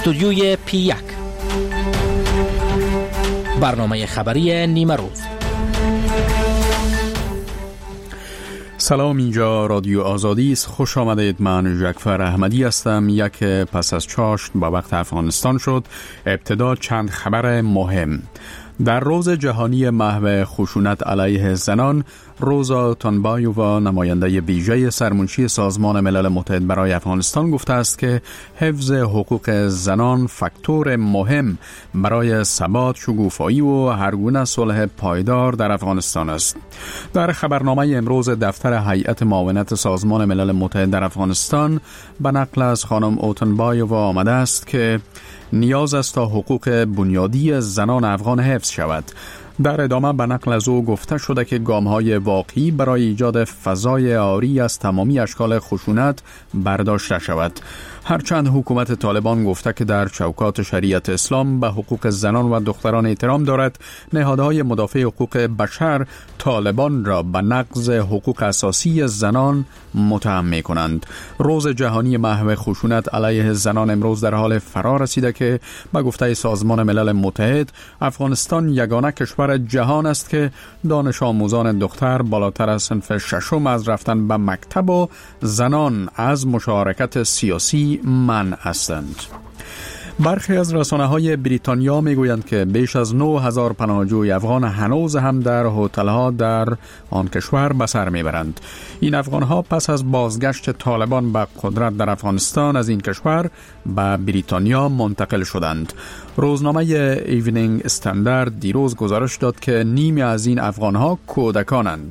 استودیوی P1 برنامه خبری نیمه روز. سلام، اینجا رادیو آزادی است. خوش آمدید. من جعفر احمدی هستم. یک پس از چاشت با وقت افغانستان شد. ابتدا چند خبر مهم. در روز جهانی محو خشونت علیه زنان، روزا تانبایووا، نماینده ویژه سرمنشی سازمان ملل متحد برای افغانستان، گفته است که حفظ حقوق زنان فاکتور مهم برای ثبات، شکوفایی و هرگونه صلح پایدار در افغانستان است. در خبرنامه امروز دفتر هیئت معاونت سازمان ملل متحد در افغانستان به نقل از خانم اوتنبایووا آمده است که نیاز است تا حقوق بنیادی زنان افغان حفظ شود. در ادامه به نقل از او گفته شده که گام‌های واقعی برای ایجاد فضای عاری از تمامی اشکال خشونت برداشته شود. هرچند حکومت طالبان گفته که در چوکات شریعت اسلام به حقوق زنان و دختران احترام دارد، نهادهای مدافع حقوق بشر طالبان را به نقض حقوق اساسی زنان متهم می‌کنند. روز جهانی محو خشونت علیه زنان امروز در حال فرا رسیده که به گفته سازمان ملل متحد افغانستان یگانه کشور جهان است که دانش آموزان دختر بالاتر از صنف ششم از رفتن به مکتب و زنان از مشارکت سیاسی منع هستند. برخی از رسانه‌های بریتانیا می‌گویند که بیش از 9000 پناهجوی افغان هنوز هم در هتل‌ها در آن کشور به سر می‌برند. این افغان‌ها پس از بازگشت طالبان به قدرت در افغانستان از این کشور به بریتانیا منتقل شدند. روزنامه ایونینگ استاندارد دیروز گزارش داد که نیمی از این افغان‌ها کودکانند.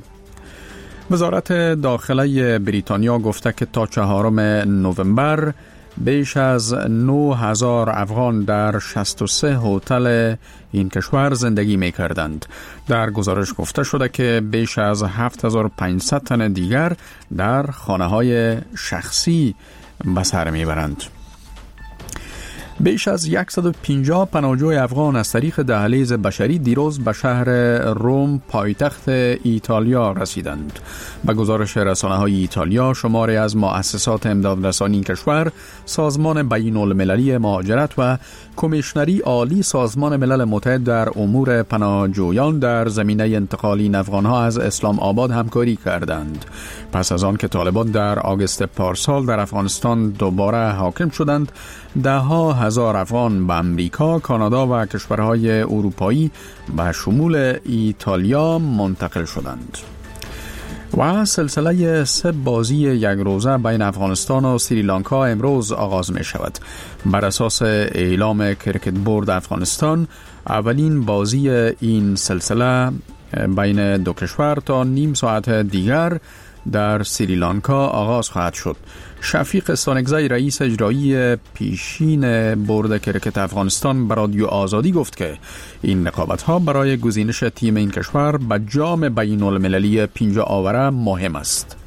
وزارت داخله بریتانیا گفته که تا 4 نوامبر بیش از 9000 افغان در 63 هتل این کشور زندگی می کردند. در گزارش گفته شده که بیش از 7500 تن دیگر در خانه‌های شخصی به سر می برند. بیش از 150 پناهجوی افغان از طریق دهلیز بشری دیروز به شهر روم پایتخت ایتالیا رسیدند. به گزارش رسانه‌های ایتالیا، شماری از مؤسسات امدادرسانی این کشور، سازمان بین‌المللی مهاجرت و کمیشنری عالی سازمان ملل متحد در امور پناهجویان در زمینه انتقال این افغان‌ها از اسلام آباد همکاری کردند. پس از آن که طالبان در آگوست پارسال در افغانستان دوباره حاکم شدند، ده‌ها هزار افغان به امریکا، کانادا و کشورهای اروپایی به شمول ایتالیا منتقل شدند. و سلسله 3 بازی یک روزه بین افغانستان و سریلانکا امروز آغاز می شود. بر اساس اعلام کرکت بورد افغانستان، اولین بازی این سلسله بین دو کشور تا نیم ساعت دیگر در سریلانکا آغاز خواهد شد. شفیق استانکزی، رئیس اجرایی پیشین بورد کرکت افغانستان، به رادیو آزادی گفت که این رقابت‌ها برای گزینش تیم این کشور به جام بین‌المللی 50 آوره مهم است.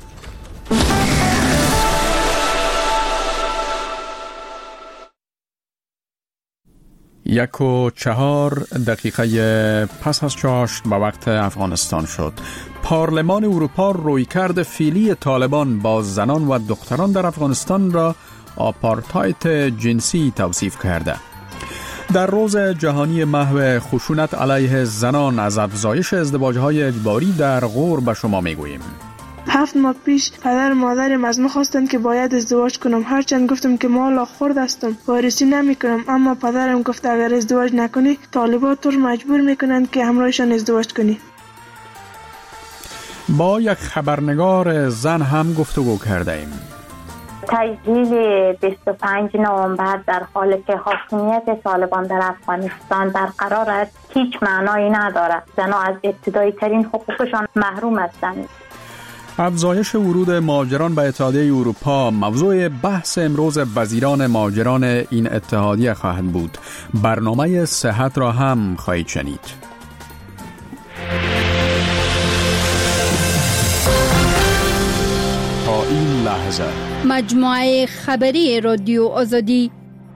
1:04 پس از چاشت به وقت افغانستان شد. پارلمان اروپا رویکرد فعلی طالبان با زنان و دختران در افغانستان را آپارتاید جنسی توصیف کرده. در روز جهانی محو خشونت علیه زنان از افزایش ازدواج‌های اجباری در غور به شما میگوییم. 7 ماه پیش پدر و مادرم از من خواستند که باید ازدواج کنم. هرچند گفتم که مالا خورد هستم، وارثی نمی کنم، اما پدرم گفت اگر ازدواج نکنی طالبان تو رو مجبور میکنند که همراهشان ازدواج کنی. با یک خبرنگار زن هم گفتگو کرده ایم. تجلیل 25 نوامبر در حالی که حاکمیت طالبان در افغانستان برقرار است هیچ معنایی ندارد. زنها از ابتدایی ترین حقوقشان محروم هستند. افزایش ورود مهاجران به اتحادیه اروپا موضوع بحث امروز وزیران مهاجران این اتحادیه خواهد بود. برنامه صحت را هم خواهید شنید. تا این لحظه مجموعه خبری رادیو آزادی.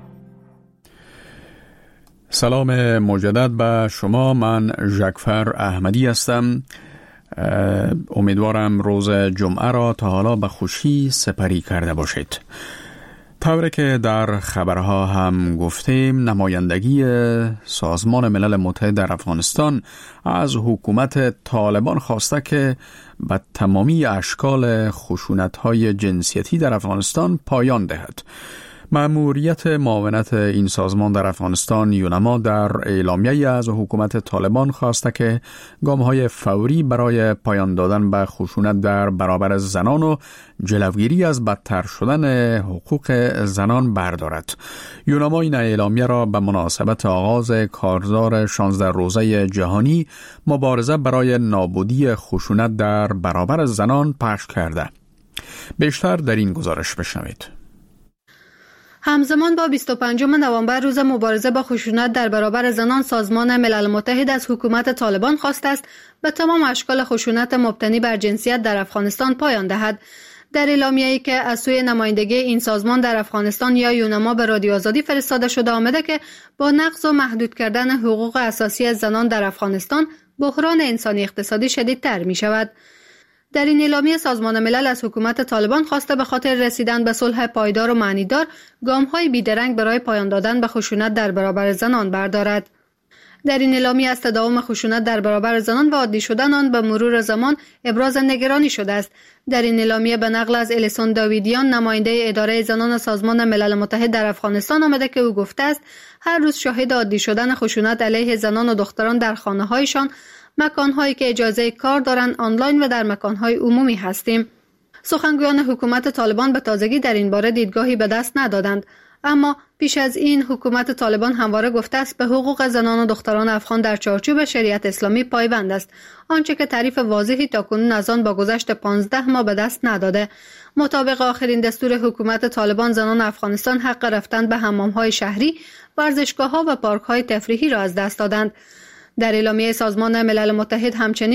سلام مجدد به شما. من جعفر احمدی هستم. امیدوارم روز جمعه را تا حالا به خوشی سپری کرده باشید. طوری که در خبرها هم گفتیم، نمایندگی سازمان ملل متحد در افغانستان از حکومت طالبان خواسته که به تمامی اشکال خشونت‌های جنسیتی در افغانستان پایان دهد. مأموریت معاونت این سازمان در افغانستان یونما در اعلامیه‌ای از حکومت طالبان خواسته که گام‌های فوری برای پایان دادن به خشونت در برابر زنان و جلوگیری از بدتر شدن حقوق زنان بردارد. یونما این اعلامیه را به مناسبت آغاز کارزار 16 روزه جهانی مبارزه برای نابودی خشونت در برابر زنان پخش کرده. بیشتر در این گزارش بشنوید. همزمان با 25 نوامبر روز مبارزه با خشونت در برابر زنان، سازمان ملل متحد از حکومت طالبان خواسته است به تمام اشکال خشونت مبتنی بر جنسیت در افغانستان پایان دهد. در اعلامیه‌ای که از سوی نمایندگی این سازمان در افغانستان یا یونما به رادیو آزادی فرستاده شده آمده که با نقض و محدود کردن حقوق اساسی زنان در افغانستان بحران انسانی اقتصادی شدیدتر می شود. در این اعلامیه سازمان ملل از حکومت طالبان خواسته به خاطر رسیدن به صلح پایدار و معنیدار گام‌های بیدرنگ برای پایان دادن به خشونت در برابر زنان بردارد. در این اعلامیه از تداوم خشونت در برابر زنان و عادی شدن آن به مرور زمان ابراز نگرانی شده است. در این اعلامیه به نقل از الیسون داویدیان، نماینده اداره زنان سازمان ملل متحد در افغانستان آمده که او گفته است هر روز شاهد عادی شدن خشونت علیه زنان و دختران در خانه‌هایشان، مکان‌هایی که اجازه کار دارند، آنلاین و در مکان‌های عمومی هستیم. سخنگویان حکومت طالبان به تازگی در این باره دیدگاهی به دست ندادند، اما پیش از این حکومت طالبان همواره گفته است به حقوق زنان و دختران افغان در چارچوب شریعت اسلامی پایبند است، آنچه که تعریف واضحی تاکنون از آن با گذشت 15 ماه به دست نداده. مطابق آخرین دستور حکومت طالبان، زنان افغانستان حق رفتن به حمام‌های شهری، ورزشگاه‌ها و پارک‌های تفریحی را از دست دادند. در اعلامیه سازمان ملل متحد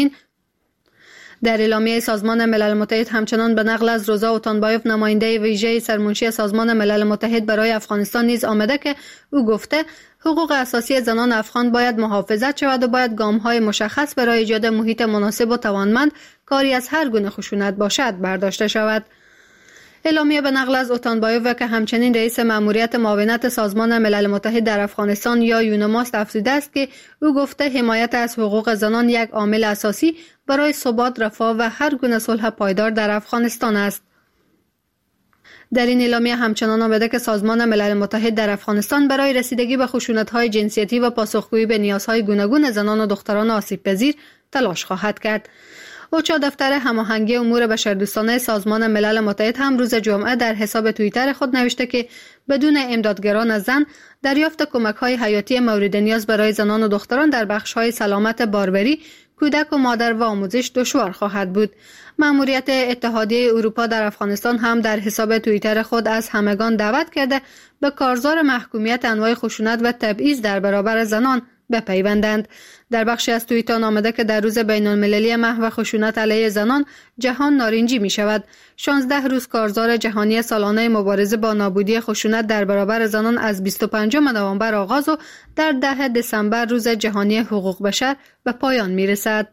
همچنان به نقل از روزا اوتانبایوف، نماینده ویژه سرمنشی سازمان ملل متحد برای افغانستان نیز آمده که او گفته حقوق اساسی زنان افغان باید محافظت شود و باید گام‌های مشخص برای ایجاد محیط مناسب و توانمند کاری از هر گونه خشونت باشد برداشته شود. اعلامیه به نقل از اوتانبایوف که همچنین رئیس مأموریت معاونت سازمان ملل متحد در افغانستان یا یونما افزوده است که او گفته حمایت از حقوق زنان یک عامل اساسی برای ثبات، رفاه و هر گونه صلح پایدار در افغانستان است. در این اعلامیه همچنان آمده که سازمان ملل متحد در افغانستان برای رسیدگی به خشونت‌های جنسیتی و پاسخگویی به نیازهای گوناگون زنان و دختران آسیب‌پذیر تلاش خواهد کرد. اوچا، دفتر هماهنگی امور بشردوستانه سازمان ملل متحد، هم روز جمعه در حساب توییتر خود نوشته که بدون امدادگران زن دریافت کمک‌های حیاتی مورد نیاز برای زنان و دختران در بخش‌های سلامت باروری، کودک و مادر و آموزش دشوار خواهد بود. مأموریت اتحادیه اروپا در افغانستان هم در حساب توییتر خود از همگان دعوت کرده به کارزار محکومیت انواع خشونت و تبعیض در برابر زنان بپیوندند. در بخشی از توییتان آمده که در روز بین‌المللی محو خشونت علیه زنان جهان نارنجی می شود. 16 روز کارزار جهانی سالانه مبارزه با نابودی خشونت در برابر زنان از 25 نوامبر آغاز و در 10 دسامبر روز جهانی حقوق بشر به پایان می رسد.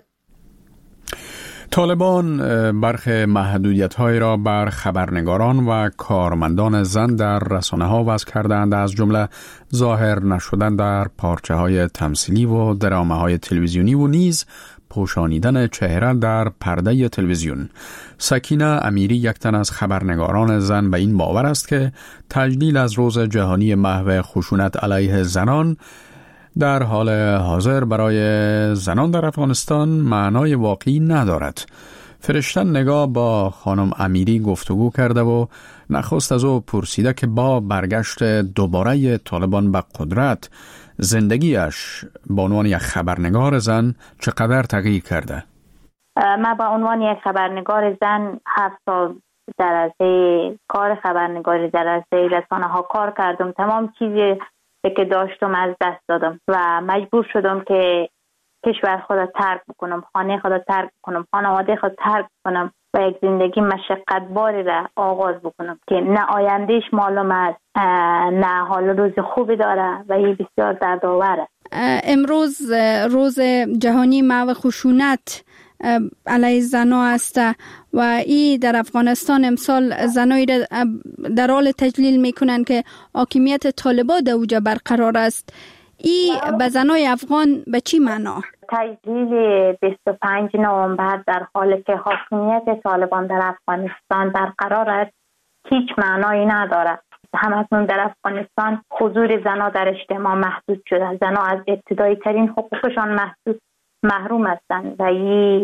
طالبان برخی محدودیت‌های را بر خبرنگاران و کارمندان زن در رسانه‌ها وضع کردند، از جمله ظاهر نشدن در پارچه‌های تمثیلی و درامه‌های تلویزیونی و نیز پوشانیدن چهره در پرده تلویزیون. سکینه امیری، یک تن از خبرنگاران زن، به این باور است که تجلیل از روز جهانی محو خشونت علیه زنان در حال حاضر برای زنان در افغانستان معنای واقعی ندارد. فرشته نگاه با خانم امیری گفتگو کرده و نخست از او پرسیده که با برگشت دوباره طالبان به قدرت زندگیش به عنوان یک خبرنگار زن چقدر تغییر کرده. من به عنوان یک خبرنگار زن 7 سال در عرصه کار خبرنگاری در عرصه رسانه ها کار کردم. تمام چیزی که داشتم از دست دادم و مجبور شدم که کشور خود ترک بکنم، خانه خود ترک بکنم، خانواده خود ترک بکنم و یک زندگی مشقت باری را آغاز بکنم که نه آیندهش معلوم است، نه حال روز خوبی داره و این بسیار دردآور است. امروز روز جهانی محو خشونت علیه زنها است و این در افغانستان امسال زنایی در حال تجلیل میکنن که حاکمیت طالبان در اوجه برقرار است. این به زنای افغان به چی معنا؟ تجلیل 25 نوامبر در حالی که حاکمیت طالبان در افغانستان برقرار است هیچ معنایی ندارد. همکنون در افغانستان حضور زنها در اجتماع محدود شده. زنها از ابتدایی ترین حقوقشان محروم هستند و این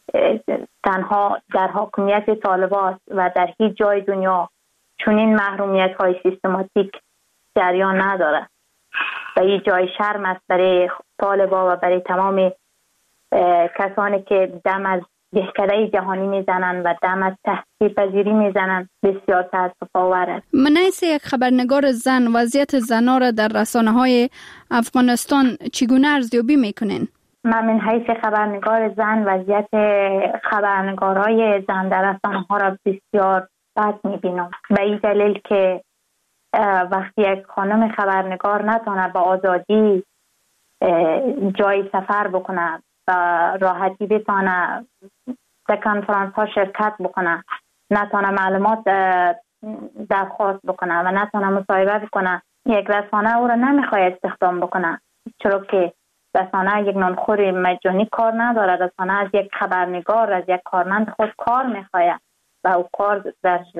تنها در حاکمیت طالبان است و در هیچ جای دنیا چنین محرومیت های سیستماتیک جریان ندارد و این جای شرم است برای طالبان و برای تمام کسانی که دم از دهکده جهانی میزنن و دم از تحقیر پذیری میزنن. بسیار تأسف آور است. من حیث یک خبرنگار زن وضعیت زنها را در رسانه‌های افغانستان چگونه ارزیابی میکنین؟ من حیث خبرنگار زن وضعیت خبرنگارای زن در رسانه‌ها را بسیار بد میبینم. به این دلیل که وقتی یک خانم خبرنگار نتونه با آزادی جای سفر بکنه و راحتی بتونه در کنفرانس ها شرکت بکنه، نتونه معلومات درخواست بکنه و نتونه مصاحبه بکنه، یک رسانه او را نمیخواد استخدام بکنه، چرا که رسانه یک نانخور مجانی کار نداره. رسانه از یک خبرنگار، از یک کارمند خود کار میخواد و او کار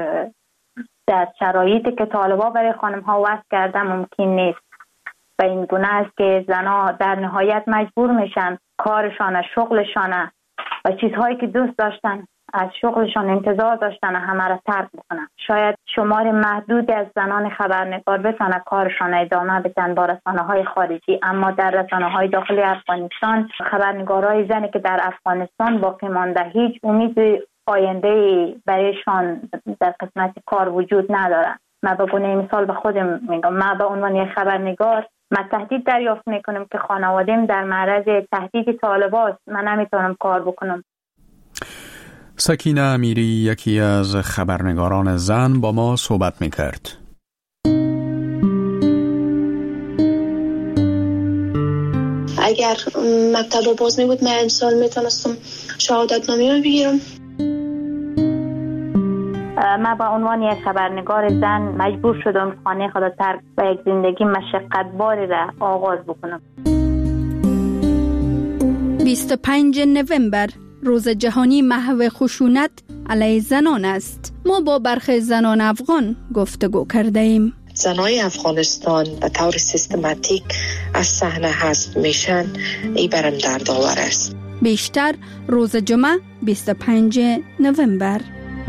در شرایطی که طالبان برای خانم ها وضع کرده ممکن نیست و این گونه است که زنها در نهایت مجبور میشن کارشان، شغلشان و چیزهایی که دوست داشتن از شغلشان انتظار داشتن همه را ترک بکنن. شاید شمار محدودی از زنان خبرنگار بتونن کارشان ادامه بدن با رسانه‌های خارجی، اما در رسانه‌های داخلی افغانستان خبرنگارای زنی که در افغانستان باقی مانده هیچ امید آینده برایشان در قسمت کار وجود نداره. من به گونه مثال به خودم میگم، من به عنوان یک خبرنگار من تهدید دریافت میکنم که خانواده‌ام در معرض تهدید طالبان است، من نمیتونم کار بکنم. سکینه امیری یکی از خبرنگاران زن با ما صحبت میکرد. اگر مکتب باز میبود من امسال میتونستم شهادت نامه بگیرم. من با عنوان یک خبرنگار زن مجبور شدم خانه خود ترک و یک زندگی مشقتباری را آغاز بکنم. 25 نوامبر روز جهانی محو خشونت علیه زنان است. ما با برخی زنان افغان گفتگو کرده ایم. زنای افغانستان به طور سیستماتیک از صحنه حذف میشن، این برم دردآور است. بیشتر روز جمعه 25 نوامبر.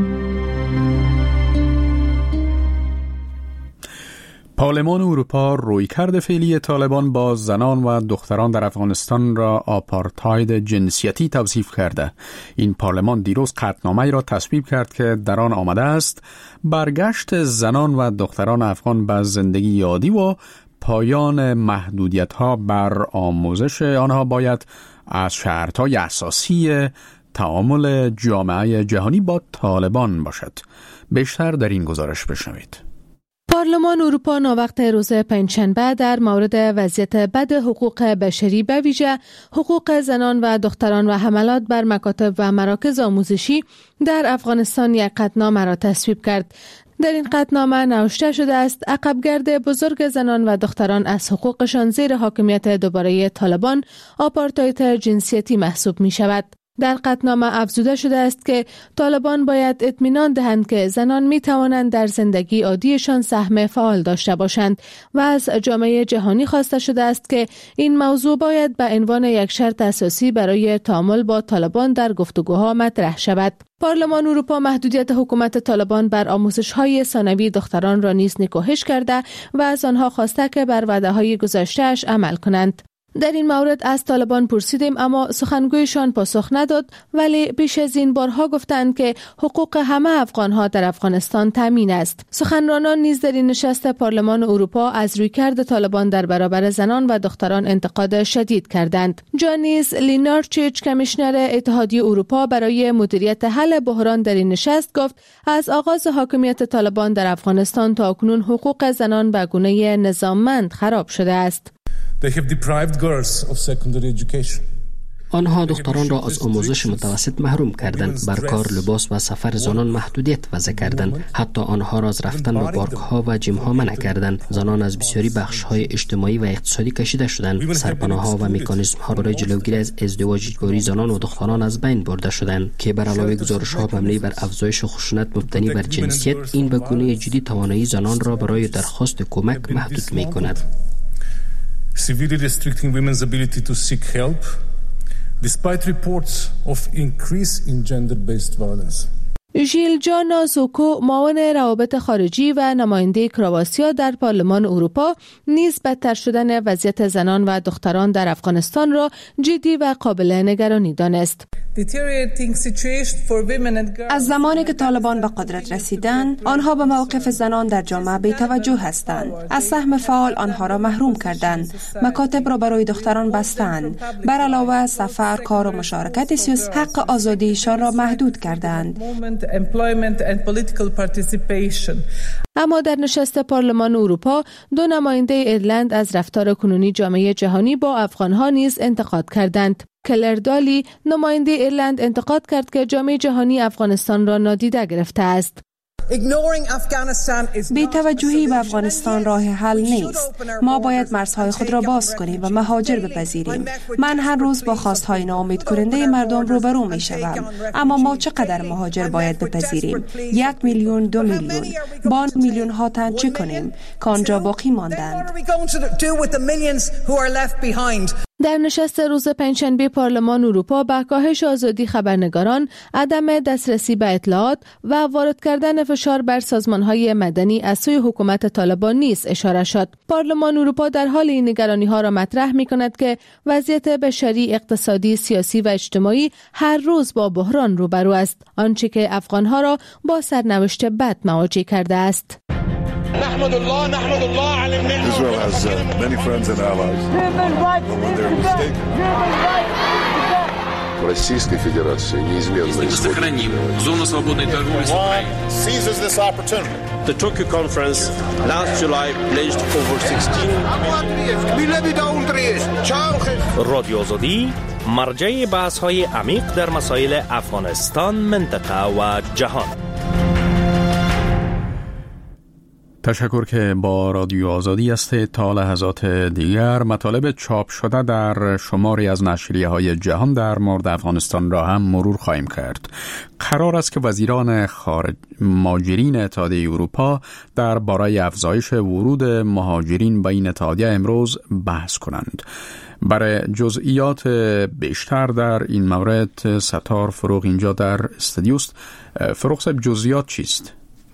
پارلمان اروپا رویکرد فعلی طالبان با زنان و دختران در افغانستان را آپارتاید جنسیتی توصیف کرده. این پارلمان دیروز قطعنامه‌ای را تصویب کرد که در آن آمده است برگشت زنان و دختران افغان به زندگی عادی و پایان محدودیت‌ها بر آموزش آنها باید از شرط‌های اساسی تعامل جامعه جهانی با طالبان باشد. بیشتر در این گزارش بشنوید. پارلمان اروپا ناوقت روز پنجشنبه در مورد وضعیت بد حقوق بشری به ویژه حقوق زنان و دختران و حملات بر مکاتب و مراکز آموزشی در افغانستان یک قطعنامه را تصویب کرد. در این قطعنامه نوشته شده است عقبگرد بزرگ زنان و دختران از حقوقشان زیر حاکمیت دوباره طالبان آپارتاید جنسیتی محسوب می شود. در قطعنامه افزوده شده است که طالبان باید اطمینان دهند که زنان می توانند در زندگی عادیشان سهم فعال داشته باشند و از جامعه جهانی خواسته شده است که این موضوع باید به عنوان یک شرط اساسی برای تعامل با طالبان در گفتگوها مطرح شود. پارلمان اروپا محدودیت حکومت طالبان بر آموزش‌های ثانوی دختران را نیز نکوهش کرده و از آنها خواسته که بر وعده‌های گذشته‌اش عمل کنند. در این مورد از طالبان پرسیدیم اما سخنگویشان پاسخ نداد، ولی بیش از این بارها گفتند که حقوق همه افغانها در افغانستان تامین است. سخنرانان نیز در این نشست پارلمان اروپا از رویکرد طالبان در برابر زنان و دختران انتقاد شدید کردند. جانیس لینارچیچ کمیشنر اتحادیه اروپا برای مدیریت حل بحران در این نشست گفت از آغاز حاکمیت طالبان در افغانستان تا اکنون حقوق زنان به گونه نظاممند خراب شده است. They have deprived girls of secondary education. آنها دختران را از آموزش متوسط محروم کردند، بر کار، لباس و سفر زنان محدودیت وضع کردند، حتی آنها را از رفتن به پارک ها و جیم ها منع کردند. زنان از بسیاری بخش های اجتماعی و اقتصادی کشیده شدند. سرپناه ها و مکانیزم ها برای جلوگیری از ازدواج اجباری زنان و دختران از بین برده شدند که بر علاوه گزارش ها مبنی بر افزایش خشونت مبتنی بر جنسیت، این به گونه جدی توانایی زنان را برای درخواست کمک محدود می کند. Severely restricting women's ability to seek help, despite reports of increase in gender-based violence. ژیل جان زوکو، معاون روابط خارجی و نماینده کرواتیا در پارلمان اروپا، نیز بدتر شدن وضعیت زنان و دختران در افغانستان را جدی و قابل نگرانی دانست. از زمانی که طالبان به قدرت رسیدند، آنها به موقف زنان در جامعه بی‌توجه هستند. از سهم فعال آنها را محروم کردند. مکاتب را برای دختران بستند. بر علاوه سفر، کار و مشارکت سیاسی، حق آزادیشان را محدود کردند. اما در نشست پارلمان اروپا، 2 نماینده ایرلند از رفتار کنونی جامعه جهانی با افغانها نیز انتقاد کردند. کلر دالی، نماینده ایرلند، انتقاد کرد که جامعه جهانی افغانستان را نادیده گرفته است. بی‌توجهی به افغانستان راه حل نیست. ما باید مرزهای خود را باز کنیم و مهاجر بپذیریم. من هر روز با خواستهای ناامید کننده مردم روبرو می شوم. اما ما چقدر مهاجر باید بپذیریم؟ 1 میلیون، 2 میلیون. با میلیون ها تن چه کنیم که آنجا باقی ماندند؟ در نشست روز پنجشنبه پارلمان اروپا به کاهش آزادی خبرنگاران، عدم دسترسی به اطلاعات و وارد کردن فشار بر سازمان‌های مدنی از سوی حکومت طالبان نیز اشاره شد. پارلمان اروپا در حال این نگرانی‌ها را مطرح می‌کند که وضعیت بشری، اقتصادی، سیاسی و اجتماعی هر روز با بحران روبرو است، آنچه که افغان‌ها را با سرنوشت بد مواجه کرده است. نحمد الله على النعمة. Israel has many friends and allies. When they're mistaken. Российской Федерации неизменно сохраним зону свободной торговли с Украиной. Seizes this opportunity. The Tokyo conference last July pledged over 16 رادیو آزادی مرجع بحث‌های عمیق در مسائل افغانستان، منطقه و جهان. تشکر که با رادیو آزادی است. تا لحظات دیگر مطالب چاپ شده در شماری از نشریه‌های جهان در مورد افغانستان را هم مرور خواهیم کرد. قرار است که وزیران مهاجرین اتحادیه اروپا درباره افزایش ورود مهاجرین به این اتحادیه امروز بحث کنند. برای جزئیات بیشتر در این مورد ستار فروغ اینجا در استودیوست. فروغ صاحب، جزئیات چیست؟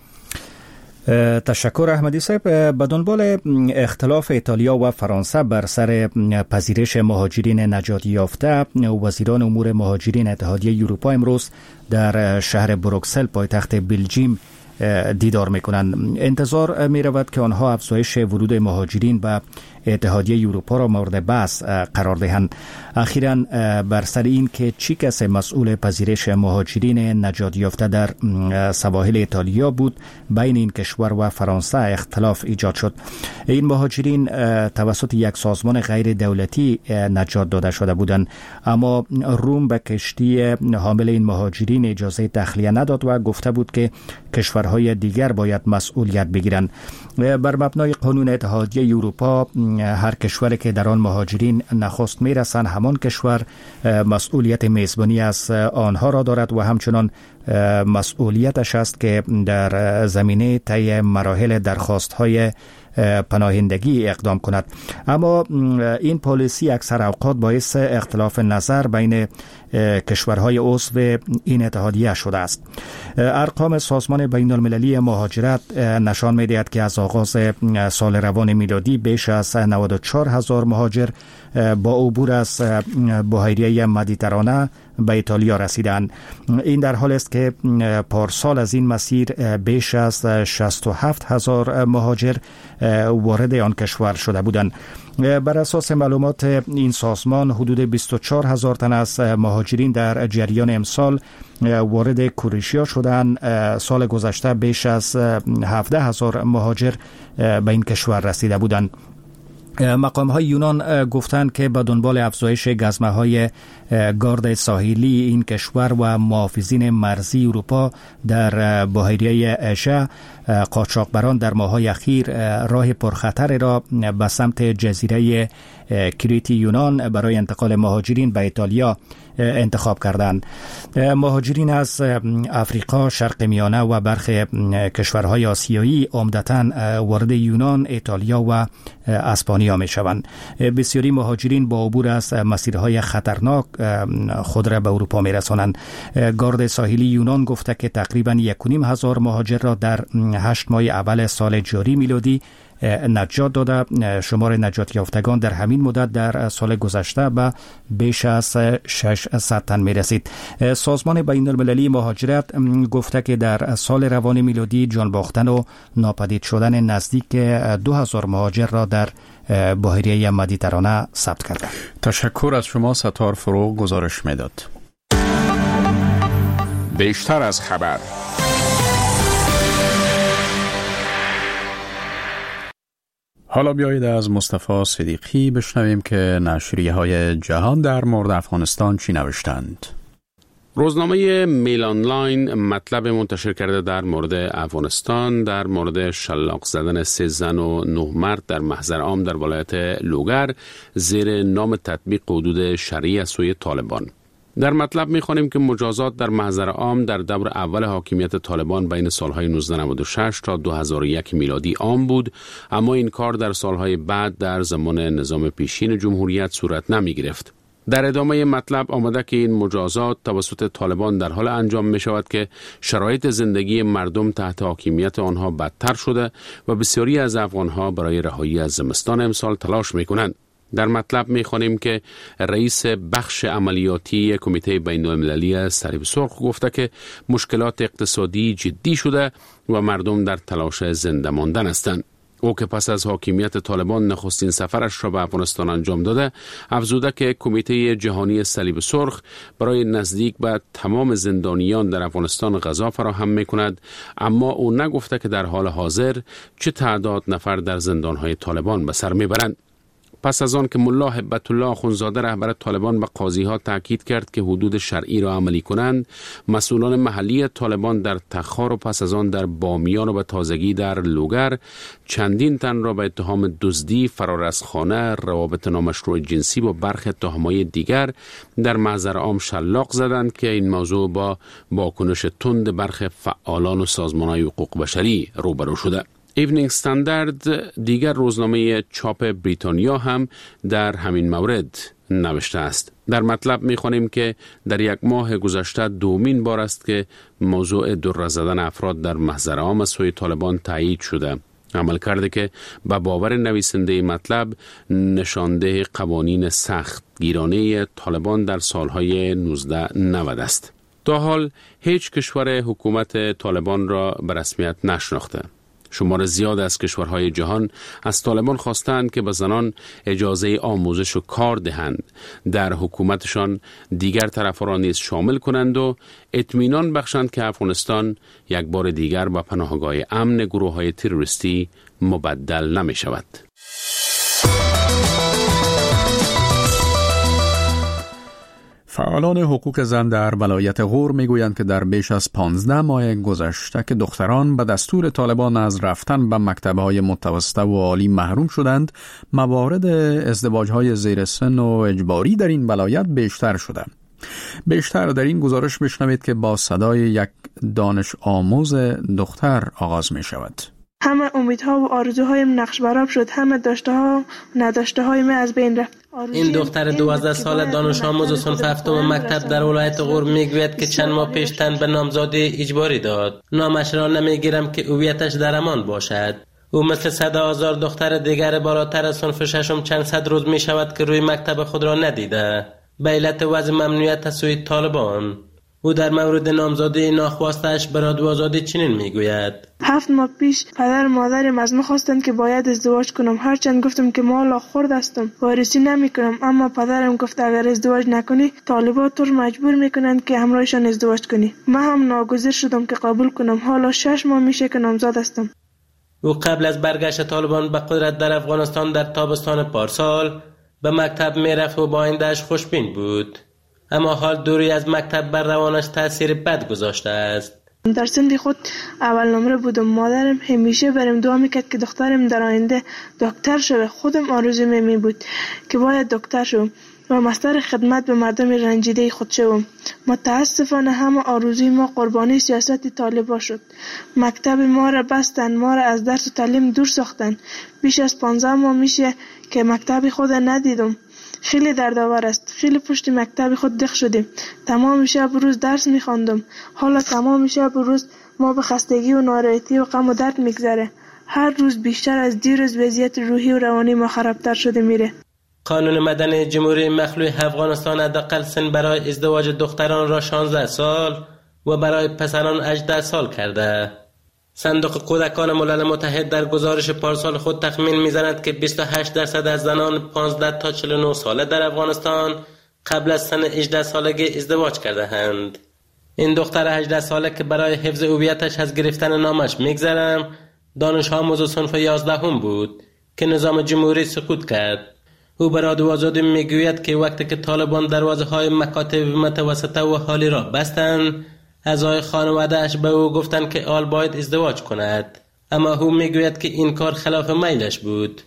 تشکر احمدی صاحب. به دنبال اختلاف ایتالیا و فرانسه بر سر پذیرش مهاجرین نجات یافته، وزیران امور مهاجرین اتحادیه اروپا امروز در شهر بروکسل پایتخت بلژیم دیدار میکنند. انتظار می رود که آنها افزایش ورود مهاجرین به اتحادیه اروپا را مورد بحث قرار دهند. اخیراً بر سر این که چی کس مسئول پذیرش مهاجرین نجات یافته در سواحل ایتالیا بود، بین این کشور و فرانسه اختلاف ایجاد شد. این مهاجرین توسط یک سازمان غیر دولتی نجات داده شده بودند، اما روم به کشتی حامل این مهاجرین اجازه تخلیه نداد و گفته بود که کشورهای دیگر باید مسئولیت بگیرند. بر مبنای قانون اتحادیه اروپا، هر کشوری که در آن مهاجرین نخست میرسند، همان کشور مسئولیت میزبانی از آنها را دارد و همچنان مسئولیتش است که در زمینه طی مراحل درخواست‌های پناهندگی اقدام کند. اما این پالیسی اکثر اوقات باعث اختلاف نظر بین کشورهای عضو این اتحادیه شده است. ارقام سازمان بین المللی مهاجرت نشان می‌دهد که از آغاز سال روان میلادی بیش از 94,000 مهاجر با عبور از بحیره مدیترانه به ایتالیا رسیدند. این در حال است که پارسال از این مسیر بیش از 67,000 مهاجر وارد آن کشور شده بودند. بر اساس معلومات این سازمان، حدود 24,000 تن از مهاجرین در جریان امسال وارد کرواتیا شدند. سال گذشته بیش از 17,000 مهاجر به این کشور رسیده بودند. مقام های یونان گفتند که به دنبال افزایش گزمه های گارد ساحلی این کشور و محافظین مرزی اروپا در بحیره اژه، قاچاقبران در ماه‌های اخیر راه پرخطر را به سمت جزیره کریت یونان برای انتقال مهاجرین به ایتالیا انتخاب کردند. مهاجرین از افریقا، شرق میانه و برخی کشورهای آسیایی عمدتاً وارد یونان، ایتالیا و اسپانیا می شوند. بسیاری مهاجرین با عبور از مسیرهای خطرناک خود را به اروپا می رسانند. گارد ساحلی یونان گفته که تقریباً 1,500 مهاجر را در 8 ماه اول سال جاری میلادی نجات داده. شمار نجات یافتگان در همین مدت در سال گذشته به بیش از 600 تن می رسید. سازمان بین المللی مهاجرت گفته که در سال روان میلادی جان باختن و ناپدید شدن نزدیک 2,000 مهاجر را در بحیره مدیترانه ثبت کرده. تشکر از شما ستار فروغ گزارش میداد. بیشتر از خبر. حالا بیایید از مصطفی صدیقی بشنویم که نشریه‌های جهان در مورد افغانستان چی نوشتند. روزنامه میل آنلاین مطلب منتشر کرده در مورد افغانستان، در مورد شلاق زدن 3 زن و 9 مرد در محضر عام در ولایت لوگر زیر نام تطبیق حدود شرعی از سوی طالبان. در مطلب می‌خوانیم که مجازات در محضر عام در دور اول حاکمیت طالبان بین سالهای 1996 تا 2001 میلادی عام بود، اما این کار در سالهای بعد در زمان نظام پیشین جمهوریت صورت نمی‌گرفت. در ادامه مطلب آمده که این مجازات توسط طالبان در حال انجام می شود که شرایط زندگی مردم تحت حاکمیت آنها بدتر شده و بسیاری از افغانها برای رهایی از زمستان امسال تلاش می کنند. در مطلب می خوانیم که رئیس بخش عملیاتی کمیته بین المللی صلیب سرخ گفته که مشکلات اقتصادی جدی شده و مردم در تلاش زنده ماندن هستند. او که پس از حاکمیت طالبان نخستین سفرش را به افغانستان انجام داده، افزوده که کمیته جهانی صلیب سرخ برای نزدیک به تمام زندانیان در افغانستان غذا فراهم می کند، اما او نگفته که در حال حاضر چه تعداد نفر در زندانهای طالبان به سر می برند. پس از آن که ملا هبت الله اخوندزاده رهبر طالبان به قاضی‌ها تاکید کرد که حدود شرعی را عملی کنند، مسئولان محلی طالبان در تخار و پس از آن در بامیان و به تازگی در لوگر چندین تن را به اتهام دزدی، فرار از خانه، روابط نامشروع جنسی و برخی اتهام‌های دیگر در محضر عام شلاق زدند که این موضوع با واکنش تند برخی فعالان و سازمان‌های حقوق بشری روبرو شده. ایونینگ استاندارد، دیگر روزنامه چاپ بریتانیا، هم در همین مورد نوشته است. در مطلب می‌خوانیم که در 1 ماه گذشته دومین بار است که موضوع دره زدن افراد در محضر عام از سوی طالبان تایید شده. عمل کرده که به باور نویسنده مطلب نشانده قوانین سخت گیرانه طالبان در سالهای 1990 است. تا حال هیچ کشور حکومت طالبان را به رسمیت نشناخته. شمار زیاد از کشورهای جهان از طالبان خواستند که به زنان اجازه آموزش و کار دهند، در حکومتشان دیگر طرف‌ها را نیز شامل کنند و اطمینان بخشند که افغانستان یک بار دیگر به پناهگاه امن گروه‌های تروریستی مبدل نمی شود. فعالان حقوق زن در ولایت غور میگویند که در بیش از 15 ماه گذشته که دختران به دستور طالبان از رفتن به مکتب‌های متوسطه و عالی محروم شدند، موارد ازدواج‌های زیر سن و اجباری در این ولایت بیشتر شده. بیشتر در این گزارش بشنوید که با صدای یک دانش آموز دختر آغاز می شود. همه امیدها و آرزوهایم نقش براب شد، همه داشته ها و نداشته هایم از بین رفت. این دختر 12 ساله دانش آموز صنف 7 مکتب در ولایت غور میگوید که چند ماه پیش تن به نامزادی اجباری داد. نامش را نمیگیرم که هویتش در امان باشد. او مثل 100,000 دختر دیگر بالاتر از صنف 6 چند صد روز می شود که روی مکتب خود را ندیده به علت وضع ممنوعیت از سوی طالبان. او در مورد نامزادی ناخواستش به رادیو آزادی چنین میگوید: 7 ماه پیش پدر و مادرم از من خواستند که باید ازدواج کنم. هرچند گفتم که مالا خورد هستم، وارثی نمی کنم، اما پدرم گفت اگر ازدواج نکنی طالبان تو مجبور میکنند که همراهشان ازدواج کنی. من هم ناگزیر شدم که قبول کنم. حالا 6 ماه میشه که نامزاد هستم. او قبل از برگشت طالبان به قدرت در افغانستان در تابستان پارسال به مکتب می رفت و با آینده‌اش خوشبین بود، اما حال دوری از مکتب بر روانش تاثیر بد گذاشته است. در سن خود اول نمره بودم. مادرم همیشه برام دعا میکرد که دخترم در آینده دکتر شود. خودم آرزوم می بود که باید دکتر شوم و مستر خدمت به مردم رنجیده خود شوم. متاسفانه همه آرزوی ما قربانی سیاست طالبان شد. مکتب ما را بستن، ما را از درس و تعلیم دور ساختن. بیش از 15 ماه میشه که مکتب خود ندیدم. خیلی دردآور است. خیلی پشت مکتب خود دق شدیم. تمام شب و روز درس میخواندم. حالا تمام شب و روز ما به خستگی و ناراحتی و غم و درد میگذره. هر روز بیشتر از دیروز وضعیت روحی و روانی ما خرابتر شده میره. قانون مدنی جمهوری مخلوع افغانستان حداقل سن برای ازدواج دختران را 16 سال و برای پسران 18 سال کرده. صندوق کودکان ملل متحد در گزارش پارسال خود تخمین میزند که 28% از زنان 15 تا 49 ساله در افغانستان قبل از سن 18 سالگی ازدواج کرده اند. این دختر 18 ساله که برای حفظ هویتش از گرفتن نامش میگذرم، دانش آموز صنف 11 بود که نظام جمهوری سقوط کرد. او به رادیو آزادی میگوید که وقتی که طالبان دروازه های مکاتب متوسطه و حالی را بستند، اعضای خانواده اش به او گفتند که آل باید ازدواج کند، اما او میگوید که این کار خلاف میلش بود.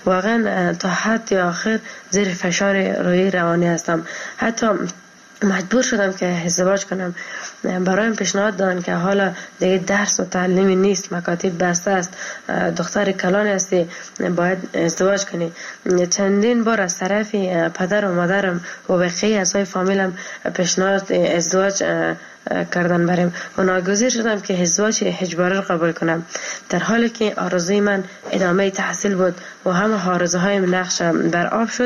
واقعا تا حد آخر زیر فشار روحی روانی هستم. حتی مجبور شدم که ازدواج کنم. برایم پیشنهاد دادن که حالا دیگه درس و تعلیمی نیست، مکاتب بسته است، دختر کلان هستی، باید ازدواج کنی. چندین بار از طرف پدر و مادرم و بقیه اعضای فامیلم پیشنهاد ازدواج کردن بریم و ناگزیر شدم که ازدواج اجباری رو قبول کنم، در حالی که آرزوی من ادامه تحصیل بود و همه آرزوهایم نقش بر آب شد.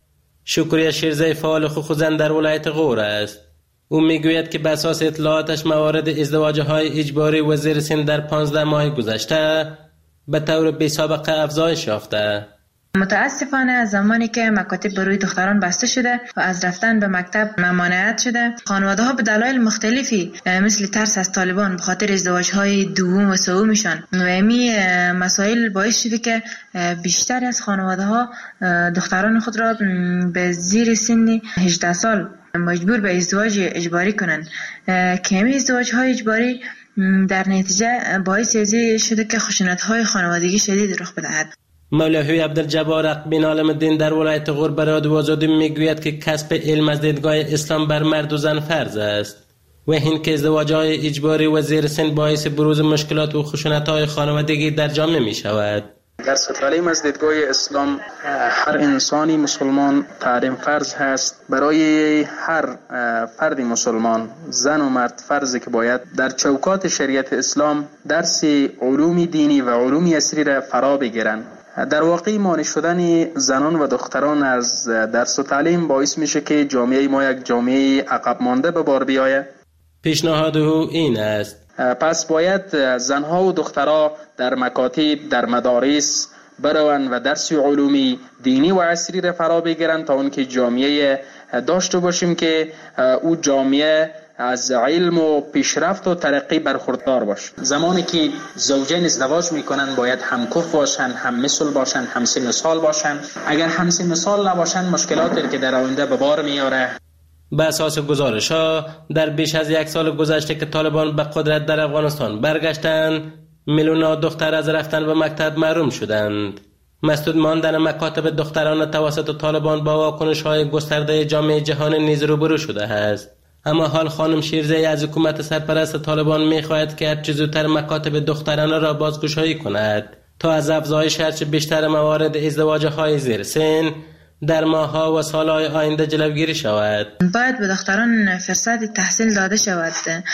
شکریه شیرزی فعال حقوق زن در ولایت غور است. او میگوید که به اساس اطلاعاتش موارد ازدواج‌های اجباری و زیر سن در 15 ماه گذشته به طور بی‌سابقه افزایش یافته. متاسفانه از زمانی که مکاتب بروی دختران بسته شده و از رفتن به مکتب ممانعت شده، خانواده‌ها به دلایل مختلفی مثل ترس از طالبان به خاطر ازدواج‌های دوم و سومشان و این مسائل باعث شده که بیشتر از خانواده‌ها دختران خود را به زیر سن 18 سال مجبور به ازدواج اجباری کنند که این ازدواج‌های اجباری در نتیجه باعث شده که خشونت‌های خانوادگی شدید رخ بدهد. مولوی عبدالجبار اقبین عالم دین در ولایت غور به رادیو آزادی میگوید که کسب علم از دیدگاه اسلام بر مرد و زن فرض است و این که ازدواج‌های اجباری و زیر سن باعث بروز مشکلات و خشونت‌های خانوادگی در جامعه می شود. در تعلیم از دیدگاه اسلام هر انسانی مسلمان تعلیم فرض هست. برای هر فرد مسلمان زن و مرد فرض که باید در چوکات شریعت اسلام درس علوم دینی و علوم یسری را فرا بگیرند. در واقع مانع شدن زنان و دختران از درس و تعلیم باعث میشه که جامعه ما یک جامعه عقب مانده به بار بیاید. پیشنهاد او این است: پس باید زنها و دخترها در مکاتب، در مدارس بروند و درس علومی دینی و عصری را فرا بگیرند تا اونکه جامعه داشته باشیم که او جامعه از علم و پیشرفت و ترقی برخوردار باشه. زمانی که زوجین ازدواج میکنن باید هم کف باشن، هم مثل باشن، هم سن سال باشن. اگر هم سن سال نباشن مشکلاتی که در آینده به بار میاره. به اساس گزارش‌ها در بیش از 1 سال گذشته که طالبان به قدرت در افغانستان برگشتند، میلیون‌ها دختر از رفتن به مکتب محروم شدند. مسدود ماندن مکاتب دختران توسط طالبان با واکنش‌های گسترده جامعه جهانی نیز روبرو شده است. اما حال خانم شیرزی از حکومت سرپرست طالبان می‌خواهد که هرچه زودتر مکاتب دختران را بازگشایی کند تا از افزایش هرچه بیشتر موارد ازدواج‌های زیر سن در ماه‌ها و سال‌های آینده جلوگیری شود. باید به دختران فرصت تحصیل داده شود،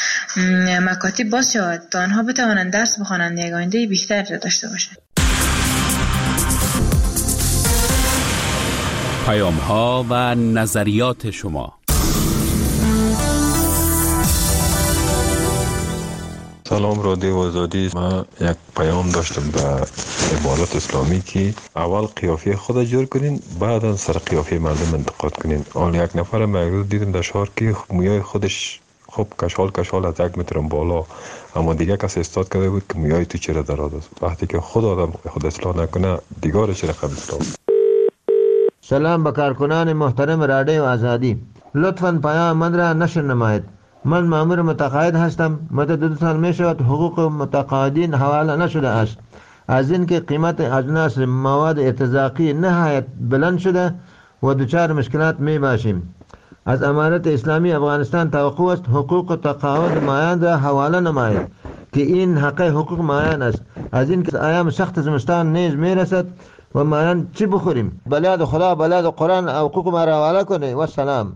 مکاتب باز شود تا آنها بتوانند درس بخوانند، یک آینده بیشتر داشته باشند. پیام‌ها و نظریات شما. سلام رادیو آزادی. من یک پیام داشتم به عبادت اسلامی که اول قیافه خود جور کنین، بعدا سر قیافه مردم انتقاد کنین. اول یک نفر مگرود دیدم در شهر که مویای خودش خب کشال از 1 متر بالا، اما دیگه کسی استاد کرده بود که مویای تو چرا دراز است. وقتی که خود آدم خود اصلاح نکنه دیگار چرا قبل اصلاح. سلام به کارکنان محترم رادیو آزادی. لطفاً پیام من را نشر نمایید. من مأمور متقاعد هستم. مدت 2 سال می شود حقوق متقاعدین حواله نشده است. از اینکه قیمت اجناس مواد ارتزاقی نهایت بلند شده و دچار مشکلات می باشیم. از امارت اسلامی افغانستان توقع است حقوق تقاعد مایان را حواله نماید که این حق حقوق مایان است. از اینکه ایام سخت زمستان نیز می رسد و مایان چی بخوریم؟ بلاد خدا، بلاد قرآن حقوق ما را حواله کنه. و سلام.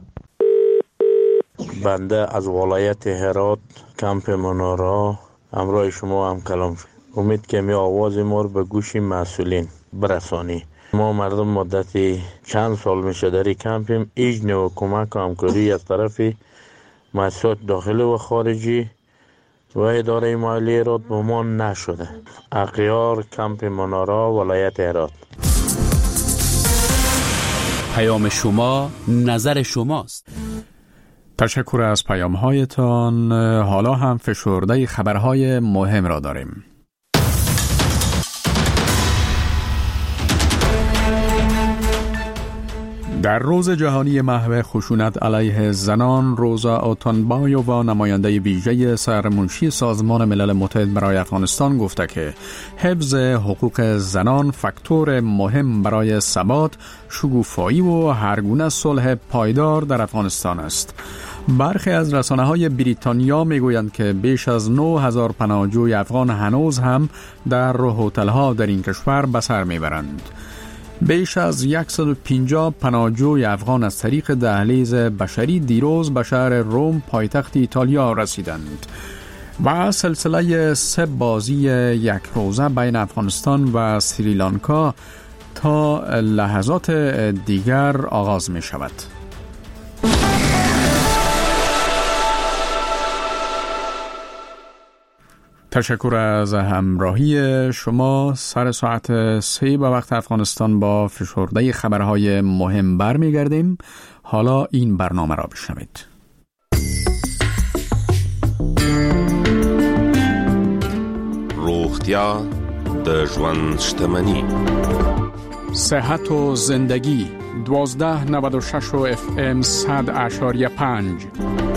بنده از ولایت هرات کمپ منارا همراه شما هم کلام شد. امید که می آواز ما رو به گوش مسئولین برسانی. ما مردم مدتی چند سال میشه در کمپیم، هیچ نوع کمک و همکاری از طرف مؤسسات داخلی و خارجی و اداره مالی هرات به ما نشده. اغیار کمپ منارا ولایت هرات. پیام شما نظر شماست. تشکر از پیام هایتان. حالا هم فشرده خبرهای مهم را داریم. در روز جهانی محو خشونت علیه زنان، روزا اوتانبایووا نماینده ویژه سرمنشی سازمان ملل متحد برای افغانستان گفته که حفظ حقوق زنان فاکتور مهم برای ثبات، شکوفایی و هرگونه صلح پایدار در افغانستان است. برخی از رسانه‌های بریتانیا میگویند که بیش از 9000 پناهجوی افغان هنوز هم در هتل‌ها در این کشور به سر میبرند. بیش از 150 پناهجوی افغان از طریق دهلیز بشری دیروز به شهر روم پایتخت ایتالیا رسیدند و سلسله 3 بازی یک روزه بین افغانستان و سریلانکا تا لحظات دیگر آغاز می شود. تشکر از همراهی شما. سر ساعت 3 به وقت افغانستان با فشرده خبرهای مهم برمیگردیم. حالا این برنامه را بشنوید. روغتیا د ژوند شتمني. صحت و زندگی 1296 و FM 100.5.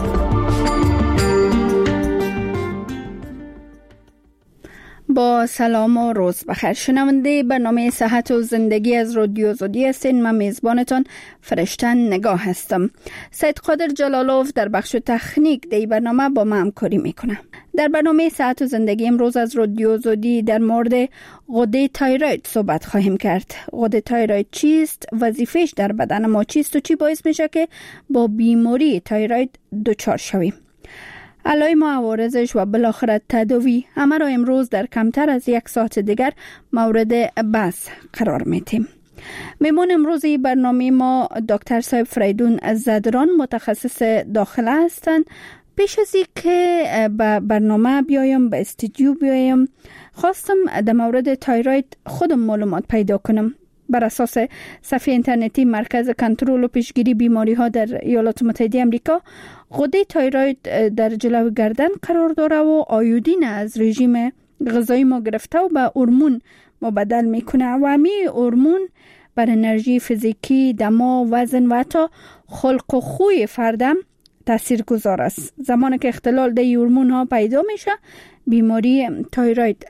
با سلام و روز بخیر. شنونده برنامه صحت و زندگی از رادیو آزادی هستین. من میزبانتان فرشته نگاه هستم. سید قادر جلالوف در بخش تکنیک دی برنامه با من همکاری میکنه. در برنامه صحت و زندگی امروز از رادیو آزادی در مورد غده تایروید صحبت خواهیم کرد. غده تایروید چیست؟ وظیفهش در بدن ما چیست و چی باعث میشه که با بیماری تایروید دچار شویم؟ علائم و عوارضش و بالاخره تداوی همه را امروز در کمتر از 1 ساعت دیگر مورد بحث قرار میدیم. میمون امروزی برنامه ما دکتر صاحب فریدون زدران متخصص داخله هستند. پیش از اینکه به برنامه بیایم، به استودیو بیایم، خواستم در مورد تایروید خودم معلومات پیدا کنم. بر اساس صفحه اینترنتی مرکز کنترل و پیشگیری بیماری ها در ایالات متحده آمریکا، غده تایروید در جلو گردن قرار داره و آیودین از رژیم غذایی ما گرفته و به هورمون مبدل میکنه و همین هورمون بر انرژی فیزیکی، دما، وزن و حتی خلق و خوی فردم تأثیر گذار است. زمانی که اختلال در هورمون ها پیدا میشه، بیماری تایروید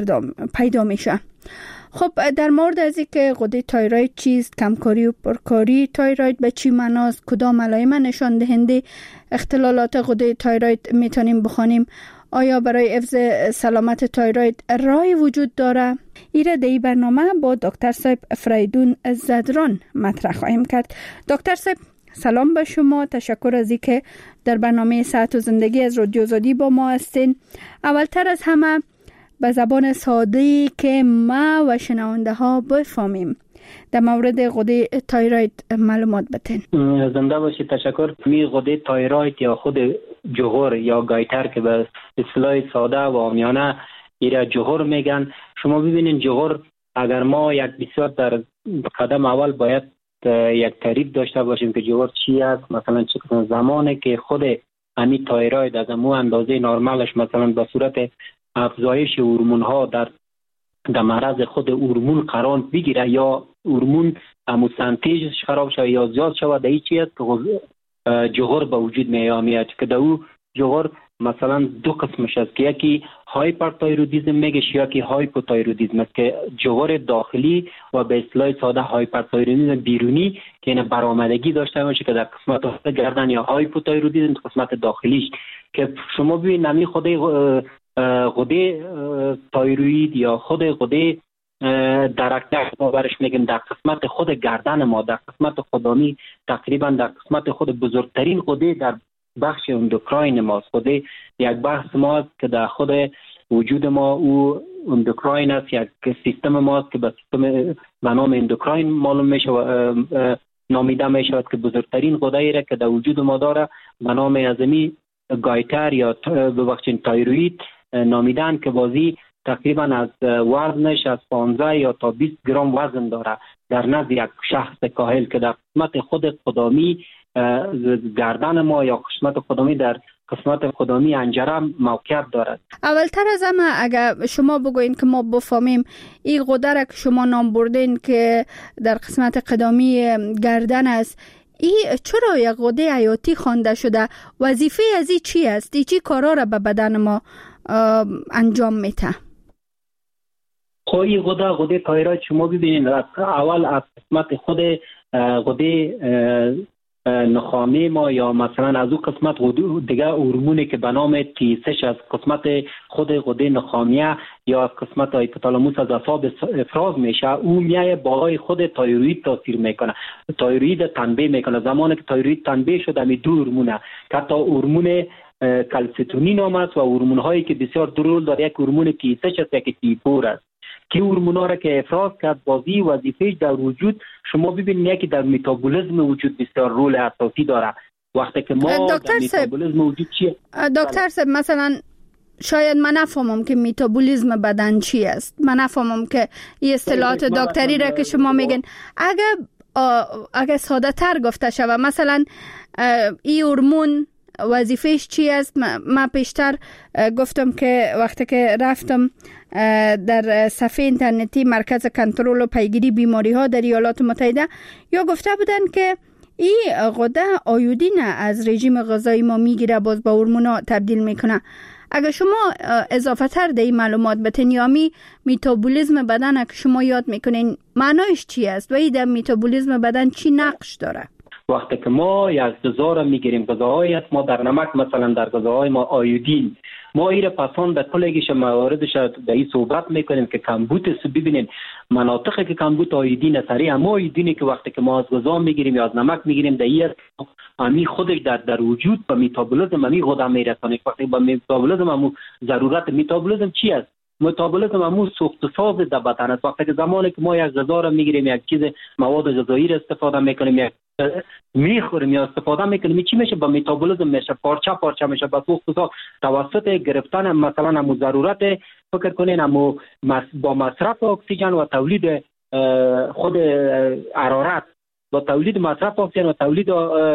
پیدا میشه. خب در مورد از اینکه غده تایروید چیست، کمکاری و پرکاری تایروید به چی معناست، کدام علائم نشان دهنده اختلالات غده تایروید میتونیم بخوانیم، آیا برای حفظ سلامت تایروید راهی وجود داره؟ ایره در این برنامه با دکتر صاحب فریدون زدران مطرح خواهیم کرد. دکتر صاحب سلام به شما. تشکر از اینکه در برنامه صحت و زندگی از رادیو آزادی با ما هستین. اولتر از همه به زبان ساده‌ای که ما و شنونده ها بفهمیم در مورد غده تایروید معلومات بتین. زنده باشید. تشکر. می غده تایروید یا خود جوهر یا گایتر که به اصطلاح ساده و عامیانه ایره جوهر میگن. شما ببینین جوهر اگر ما یک بسیار در قدم اول باید یک تعریف داشته باشیم که جوهر چی است. مثلا چه زمانی که خود همین تایروید از مو اندازه نرمالش مثلا به صورت افزایش هورمون ها در معرض خود هورمون قرار بگیره یا هورمون همو سنتیجش خراب شود یا زیاد شود، در این چیز جغور به وجود میاد که در او جغور مثلا دو قسمش است که یکی هایپرتایرودیسم میگه یا یکی هایپوتایرودیسم است که جغور داخلی و به اصطلاح ساده هایپرتایرودیسم بیرونی که این برآمدگی داشته باشه که در قسمت گردن یا هایپوتایرودیسم قسمت داخلیش که شما ببینید نمی خود غده تایروید یا خود غده درکتر ما برش میگیم در قسمت خود گردن ما، در قسمت خودمی تقریبا در قسمت خود بزرگترین غده در بخش اندوکراین ماست. غده یک بخش ماست که در خود وجود ما او اندوکراین است، یک سیستم ماست که به سیستم به نام اندوکراین معلوم میشه و نامیده میشود که بزرگترین غده ای را که در وجود ما داره به نام ازمی گایتر یا ببخشید تایروید نامیدن که بازی تقریبا از وزنش از 15 یا تا 20 گرم وزن داره در نزد یک شخص کاهل که در قسمت خود قدامی گردن ما یا قسمت قدامی در قسمت قدامی انجره موقعیت دارد. اولتر از همه اگر شما بگوین که ما بفهمیم این غده را که شما نام بردین که در قسمت قدامی گردن است، این چرا یک غده حیاتی خوانده شده؟ وظیفه از این چی است؟ این چی کارا را به بدن ما انجام میده؟ خب این غده تایروید شما ببینید اول از قسمت خود غده نخامه ما یا مثلا از اون قسمت دیگه هورمونی که به نام تیسش از قسمت خود غده نخامیه یا از قسمت هایپوتالاموس از اعصاب افراز میشه، اون میای بالای خود تایروید تاثیر میکنه، تایروید تنبیه میکنه. زمانی که تایروید تنبیه شده می دو هورمونه که حتی هورمون کالسیتونین هم است و هورمون هایی که بسیار رول داره، یک هورمون تیسش است یک تیپور است که هورمونا را که افراز کرد بازی وظیفه در وجود شما ببینید یکی در متابولیسم وجود بسیار رول اساسی داره. وقتی که ما در متابولیسم وجود چیه؟ دکتر صاحب مثلا شاید من نفهمم که متابولیسم بدن چی است، من نفهمم که این اصطلاحات دکتری را که شما میگن اگه ساده تر گفته شود مثلا این هورمون وظیفهش چی است؟ من پیشتر گفتم که وقتی که رفتم در صفحه اینترنتی مرکز کنترل و پیگیری بیماری ها در ایالات متحده یا گفته بودن که این غده آیودین از رژیم غذایی ما میگیره باز با هورمونا تبدیل میکنه. اگر شما اضافه تر در این معلومات بتین یامی متابولیسم بدن که شما یاد میکنین معنایش چی است و این در متابولیسم بدن چی نقش داره؟ وقتی که ما یک غذا را میگیریم، غذاهایی است ما در نمک مثلا در غذاهای ما آیودین ما ایره پسان به کلگیش مواردش در این صحبت میکنیم که کمبود سو ببینید مناطقی که کمبود آیودین سریع اما آیودینی که وقتی که ما از غذا میگیریم یا از نمک میگیریم در این امی خودش در وجود به متابولیسم امی غده میرسانه. وقتی به متابولیسم همو ضرورت متابولیسم چی است؟ متابولیسم همون سوخت و ساز در بدن است. وقتی که زمانی که ما یک غذا را میگیریم یک چیز مواد غذایی را استفاده میکنیم یک میخوریم یا استفاده میکنیم چی میشه؟ با متابولیسم میشه پارچه میشه با سوخت و ساز توسط گرفتن مثلا همون ضرورت فکر کنین همون با مصرف اکسیژن و تولید خود حرارت با تولید مصرف اکسیژن و تولید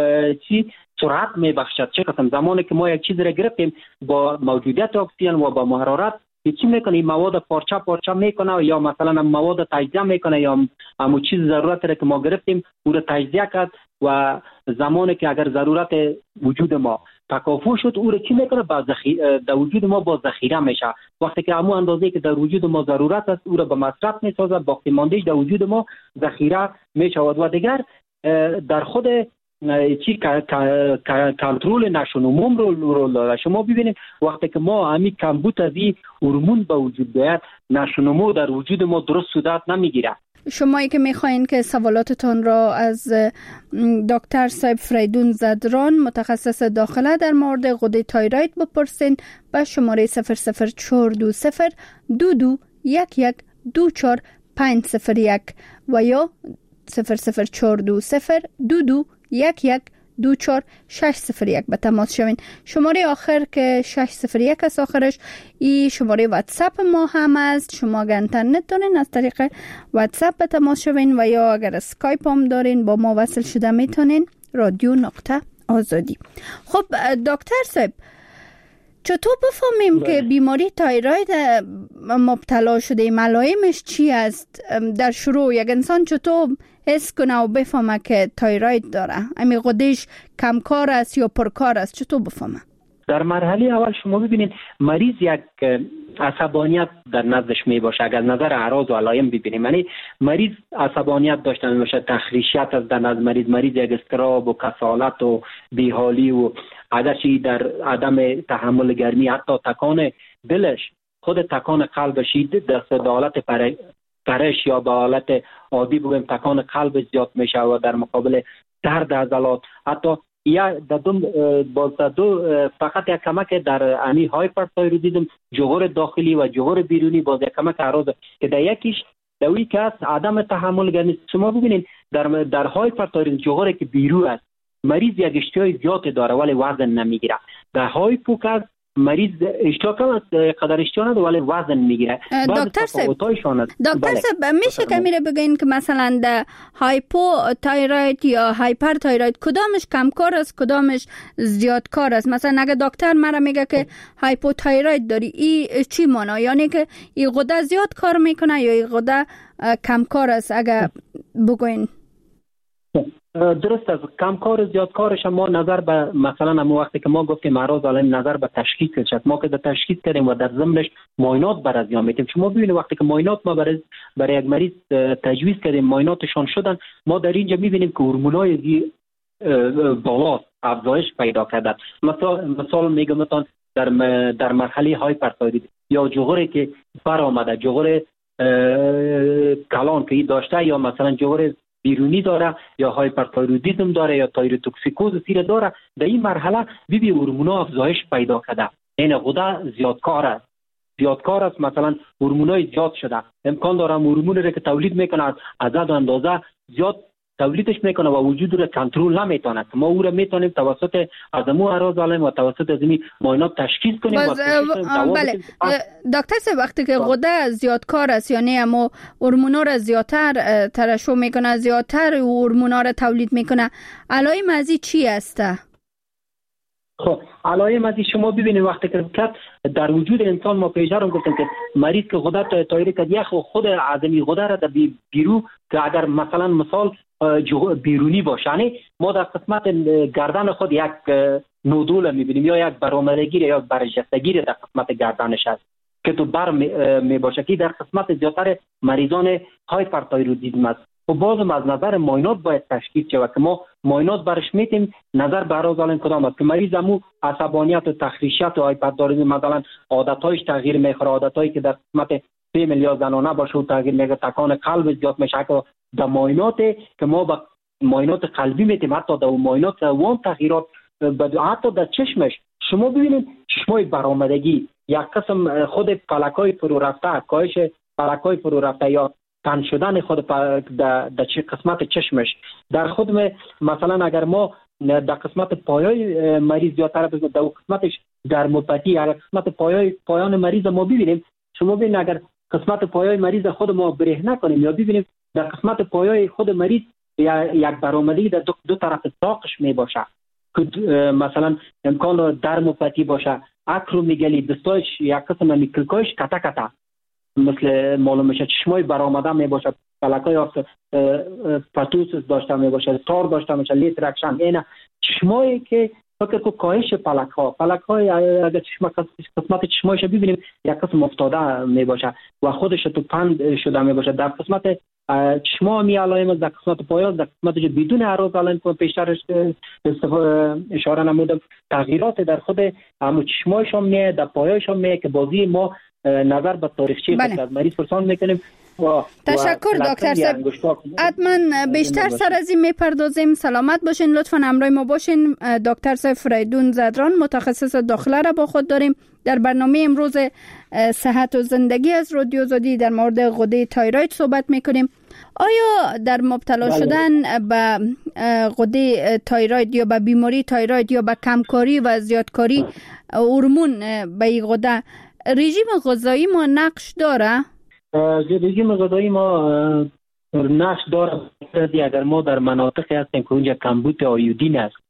سرعت میبخشد. چه قسم زمانی که ما یک چیز را گرفتیم با موجودیت اکسیژن و با حرارت چی میکنه؟ مواد پارچه میکنه یا مثلا مواد تجزیه میکنه یا همون چیز ضرورت را که ما گرفتیم او را تجزیه کرد و زمانی که اگر ضرورت وجود ما تکافو شد او را چی میکنه؟ در وجود ما با ذخیره میشه. وقتی که همون اندازه که در وجود ما ضرورت است او را به مصرف میسازد، باقی ماندهش در وجود ما ذخیره میشود. و دیگر در خود چی کنترل نشونموم رو داره. شما ببینید وقتی که ما همین کمبود از این هورمون به وجود بیاد نشونمو در وجود ما درست صورت نمیگیره. شمایی که میخواین که سوالاتتان را از دکتر صاحب فریدون زدران متخصص داخله در مورد غده تایروید بپرسین به شماره 00420 2211240501 و یا 004202211240601 به تماس شوین. شماره آخر که 601 است آخرش این شماره واتساپ ما هم است. شما اگر اینترنت دارین از طریق واتساپ به تماس شوین و یا اگر اسکایپ هم دارین با ما وصل شده میتونین. رادیو نقطه آزادی. خب دکتر صاحب، چطور بفهمیم که بیماری تایروید مبتلا شده؟ علائمش چی است؟ در شروع یک انسان چطور حس کنه و بفهمه که تایروید داره؟ امی غدهش کمکار است یا پرکار است؟ چطور بفهمه؟ در مرحله اول شما ببینید مریض یک عصبانیت در نزدش می باشه. اگر نظر اعراض و علائم ببینیم، یعنی مریض عصبانیت داشته می باشه، تخریشیت از در نزد مریض یک اضطراب و کسالت و بیحالی و عدشی در عدم تحمل گرمی، حتی تکان دلش، خود تکان قلبش در حالت پرش یا به حالت عادی بگویم تکان قلب زیاد میشه و در مقابل درد عضلات، حتی یا دو فقط یک کمک در امی هایپرتایرودیسم، جغور داخلی و جغور بیرونی، باز یک کمک اعراض که در یکیش دوی که است عدم تحمل گرمی. شما ببینید در هایپرتایرودیسم جغوری که بیرون است مریض یک اشتهای زیاد داره ولی وزن نمیگیره. در هایپوکاز مریض اشتها کم است، قدر اشتها نداره ولی وزن میگیره. دکتر صاحب میشه که میره بگین که مثلا در هایپو تایروید یا هایپر تایروید کدامش کمکار است کدامش زیادکار است؟ مثلا اگه دکتر مرا میگه که هایپو تایروید داری، ای چی معنی؟ یعنی که این غده زیاد کار میکنه یا این غده کمکار است؟ اگه بگوین. درست است. کمکار زیادکارش ما نظر به مثلا همون وقتی که ما گفتیم اعراض علائم نظر به تشخیص شد، ما که در تشخیص کردیم و در ضمنش معاینات بر از میتیم. شما ببینید وقتی که معاینات ما برای یک مریض تجویز کردیم، معایناتشان شدن، ما در اینجا میبینیم که هورمونای بالا افزایش پیدا کرده. مثال میگم مثلا در مرحله هایپرتایرویدی یا جغوری که بر آمده، جغور کلان که داشته یا مثلا جغور بیرونی داره یا هایپرتایرودیسم داره یا تایروتوکسیکوز سیر داره، در این مرحله ببین هورمونا افزایش پیدا کرده. این غده زیادکار است، مثلا هورمونای زیاد شده، امکان داره هورمونی رو که تولید میکنه از عدد و اندازه زیاد تولیدش میکنه و وجود رو کنترل نمیتونه. ما او رو میتونیم توسط ازمو اعراض علائم و توسط ازمی معاینات تشخیص کنیم. بله دکتر صاحب، وقتی که غده زیادکار است یعنی اما هورمونا رو زیادتر ترشح میکنه، زیادتر هورمونا رو تولید میکنه، علائم ازی چی است؟ خب علائم ازی شما ببینید وقتی که در وجود انسان ما پیشتر گفتم که مریض که غده تایروید کرد یک خود عظمی غده را در بیرو که اگر مثلا مثال بیرونی باشه، یعنی ما در قسمت گردن خود یک نودول میبینیم یا یک برآمدگی یا برجستگی در قسمت گردنش است که تو بر می باشه که در قسمت زیادتر مریضان هایپرتایرودیسم است. و بازم از نظر معاینات باید تشخیص شود که ما معاینات برش میتیم نظر به اعراض علائم کدام است که مریض مو عصبانیت و تخریشیت و هایپرتایرودیسم مثلا عادتایش تغییر میخوره، عادتایی که در قسمت فیمل یا زنانه باشه و تغییر میگه، تکان قلب زیاد میشه که در معاینات که ما با معاینات قلبی میتیم، حتی در معاینات وام تغییرات حتی در چشمش. شما ببینید چشمای برآمدگی یک قسم خود پلکای فرو رفته، کاهش پلکای فرو رفته یا تن شدن خود در قسمت چشمش در خود مثلا اگر ما در قسمت پایای مریض زیادتر بزنیم در قسمتش درموپاتی، اگر قسمت پایان مریض ما ببینیم، شما ببینید اگر قسمت پایای مریض خود ما بره نکنیم یا ببینیم در قسمت پایای خود مریض یک برآمدگی در دو طرف ساقش می باشه که مثلا امکان درموپاتی باشه، اکرومیگالی دستایش یک قسم میکلکایش کتا کتا مثل معلوم میشه، چشمای برآمده می باشه، پلکای پاتوس داشته می باشه، تار داشته میشه، لیت رکشن، اینا چشمایی که فکر کو کاهش پلک‌های اگر قسمت چشمایش ببینیم یک قسم افتاده می باشه و خودش تو پند شده می باشه. در قسمت چشما می علائم، در قسمت پایان، در قسمت بدون اعراض علائم که پیشتر اشاره نمودم، تغییرات در خود همون چشمایشون می، در پایایشون می که بازی ما نظر به تاریخچه خود مریض پرسان میکنیم. تشکر دکتر صاحب، حتما بیشتر سر از این میپردازیم. سلامت باشین، لطفا همراه ما باشین. دکتر صاحب فریدون زدران متخصص داخله را با خود داریم در برنامه امروز صحت و زندگی از رادیو آزادی در مورد غده تایروید صحبت میکنیم. آیا در مبتلا شدن به غده تایروید یا به بیماری تایروید یا به کمکاری و زیادکاری هورمون به این غده رژیم غذایی ما نقش داره؟ رژیم غذایی ما نقش داره اگر ما در مناطقی هستیم که اونجا کمبود آیودین است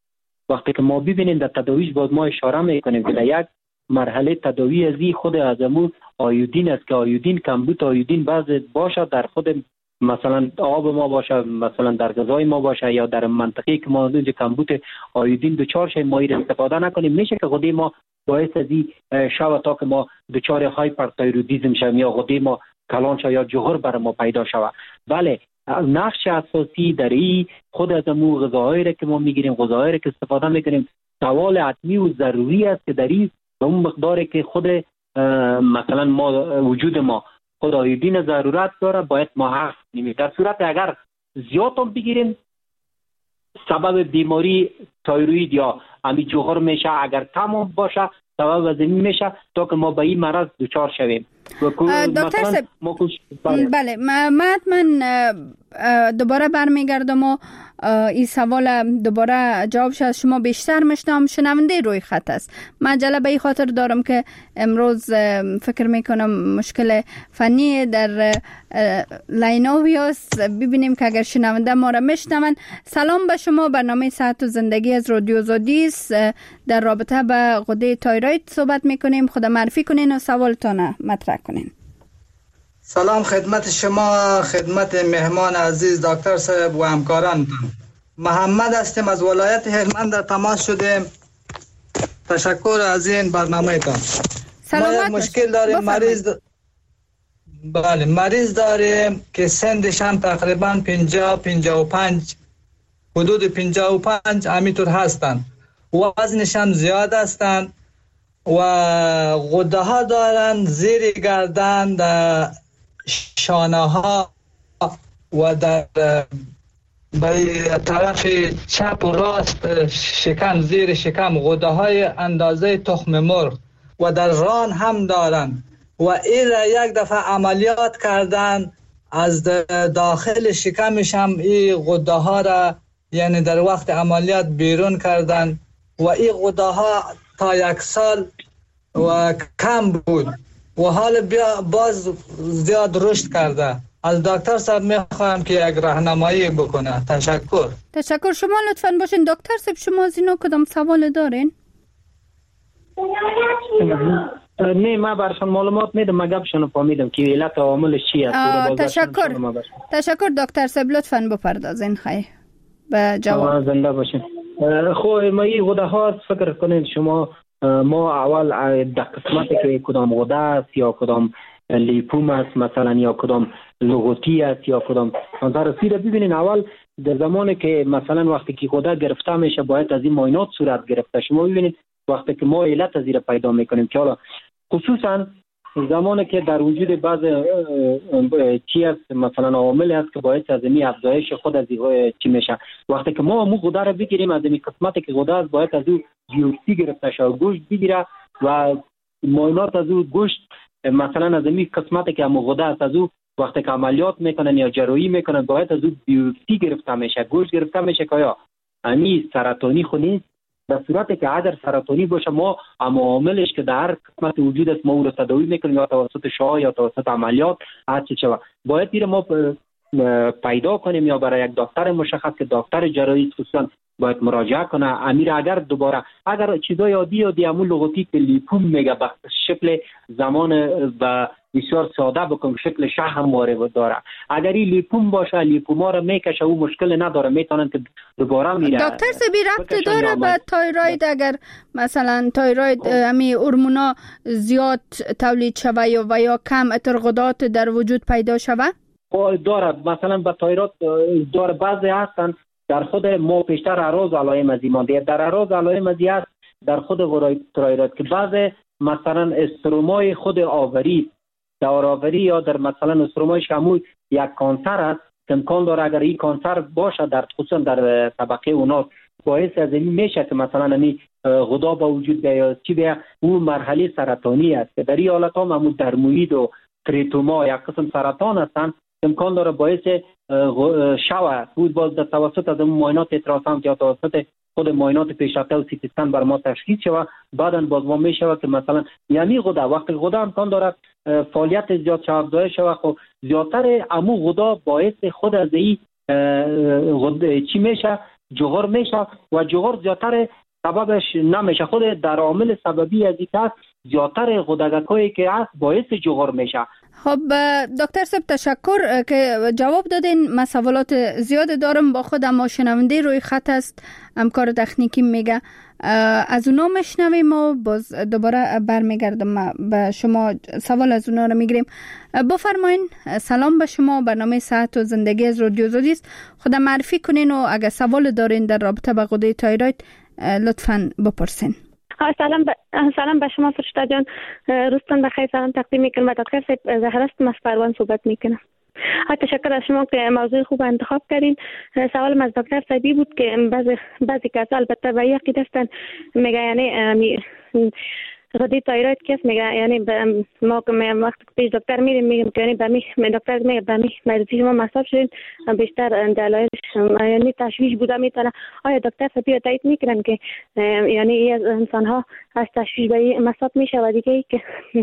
وقتی که ما ببینیم در تداویش باز ما اشاره میکنیم که در یک مرحله تداوی ازی خود از امون آیودین است که آیودین کمبود آیودین بعض باشه در خود مثلا آب ما باشه، مثلا در غذای ما باشه، یا در منطقه‌ای که ما اونجا کمبود آیودین دچار شیم ما این استفاده نکنیم، میشه که غده ما باعث ازی شود تا که ما دچار هایپرتایرودیسم شویم یا غده ما کلان شود یا جهر بر ما پیدا شود. بله نقش اساسی در این خود از امون غذاهایی را که ما میگیریم، غذاهایی را که استفاده میکنیم، سوال حتمی و ضروری است که در این به اون مقداری که خود مثلا ما وجود ما خود آیودین ضرورت داره باید ما حفظ کنیم. در صورت اگر زیاد هم بگیریم سبب بیماری تایروید یا امی جوهر میشه، اگر کم هم باشه سبب از این میشه تا که ما به این مرض دچار شویم. دکتر صاحب بله من دوباره برمیگردم و این سوال دوباره جوابش از شما بیشتر میشنم. شنونده روی خط است. من عجله به این خاطر دارم که امروز فکر میکنم مشکل فنی در لاینوویوس ببینیم که اگر شنونده ما را میشنون. سلام به شما، برنامه صحت و زندگی از رادیو آزادی است. در رابطه به غده تایروید صحبت میکنیم. خود معرفی کنین و سوالتان مطرح کنین. سلام خدمت شما، خدمت مهمان عزیز دکتر صاحب و همکارانتان. محمد هستیم از ولایت هلمند در تماس شدیم. تشکر از این برنامه تان. ما یک مشکل داریم، مریض داریم که سنش هم تقریبا 50-55 حدود 55 همینطور هستند، وزنش هم زیاد هستند و غده ها دارن زیر گردن، در شانه ها و در طرف چپ و راست شکم، زیر شکم غده های اندازه تخم مرغ و در ران هم دارن و این یک دفعه عملیات کردن از داخل شکمش هم این غده ها را یعنی در وقت عملیات بیرون کردن و این غده ها تا 1 سال و کم بود و حال باز زیاد رشد کرده. از دکتر صاحب میخواهم که یک راهنمایی بکنه. تشکر. شما لطفاً باشین دکتر صاحب، شما از اینو کدام سوال دارین؟ نه من برشان معلومات میدم، من گپشون فهمیدم که علت و عاملش چی است. تشکر دکتر صاحب، لطفاً بپردازین خیر به جواب. زنده باشین. خب ما این غده ها فکر کنید شما ما اول در قسمتی که کدام غده است یا کدام لیپوم است مثلا یا کدام لغوتی است یا کدام انترسی را ببینین. اول در زمانی که مثلا وقتی که غده گرفته میشه باید از این معاینات صورت گرفته. شما ببینید وقتی که ما علت از این پیدا میکنیم که حالا خصوصا زمانی که در وجود بعض چی است مثلا عوامل است که باعث از این افزایش خود از چی میشه. وقتی که ما غده را بگیریم از این قسمتی که غده است باید از اون بیوپسی گرفته شه، گوشت بگیره و معاینات از اون گوشت مثلا از این قسمتی که غده است از اون وقتی که عملیات میکنن یا جراحی میکنن باید از اون بیوپسی گرفته میشه، گوشت گرفته میشه که یا امی سرطانی خو نیست. در صورتی که اگر سرطانی باشه ما عواملش که در قسمت وجود است ما او را تداوی میکنیم یا توسط شعاع یا توسط عملیات هر چی شود باید دیره ما پیدا کنیم یا برای یک دکتر مشخص که دکتر جراحی خصوصا باید مراجعه کنه. امیر اگر دوباره اگر چیزای عادی یا دیامون لغوتی که لیپوم میگه به شکل زمان و بسیار ساده بکن شکل شحم وارد داره، اگر این لیپوم باشه لیپوما رو میکشه او مشکل نداره میتونن که دوباره میره. دکتر سبی ربط داره به تایروید؟ اگر مثلا تایروید امی هورمونا زیاد تولید شوه و یا کم اترغدات در وجود پیدا شوه؟ داره مثلا به تایروید داره بعضی هستن در خود ما پیشتر اعراض علائم ازی مانده در اعراض علائم ازی هست در خود تایروید که بعضی مثلا استرومای خود آوری داراوری یا در مثلا استرومای شمول یک کانسر است که امکان داره اگر این کانسر باشه در خصوصا در طبقه اوناس باعث از این میشه که مثلا امی غده با وجود بیاید یا چی بیا اون مرحله سرطانی است که در این حالت هم همون درموید و تریتوما یک قسم سرطان هستند امکان داره باعث شوه بود باز در توسط از اون معاینات التراساوند یا توسط خود معاینات پیشرفته و سی تی اسکن بر ما تشخیص شوه بعداً باز ما میشه که مثلا یعنی غده وقتی غده امکان داره فعالیت زیاد افزایش شوه خب زیادتر امو غده باعث خود از این غده چی میشه جوهر میشه و جوهر زیادتر سببش نمیشه. خود در عامل سببی از این هست زیادتر غدگکایی که هست باعث جوهر میشه. خب دکتر صاحب تشکر که جواب دادین. من سوالات زیاد دارم با خودم، ما شنونده روی خط است، همکار تکنیکی میگه از اونا میشنویم و باز دوباره برمیگردم به شما سوال از اونا رو میگیریم. بفرمایین. سلام به شما، برنامه صحت و زندگی از رادیو آزادی است. خودم معرفی کنین و اگر سوال دارین در رابطه با غده تایروید لطفاً بپرسین. سلام به شما فرشته جان، روزتان بخیر. سلام تقدیم میکنم به دکتر صاحب. زهرا است، از پروان صحبت میکنم. تشکر از شما که موضوع خوب انتخاب کردین. سوالم از دکتر صاحبی بود که بعضی کسا البته به یقین هستن میگه یعنی غده تایروید کس میگه یعنی ما که وقتی پیش دکتر میریم که یعنی به دکتر میگه به مریضی شما مصاب شدین بیشتر دلایلش یعنی تشویش بوده میتونه. آیا دکتر صاحبی تایید میکنن که یعنی از انسان ها از تشویش به مصاب میشه و دیگه که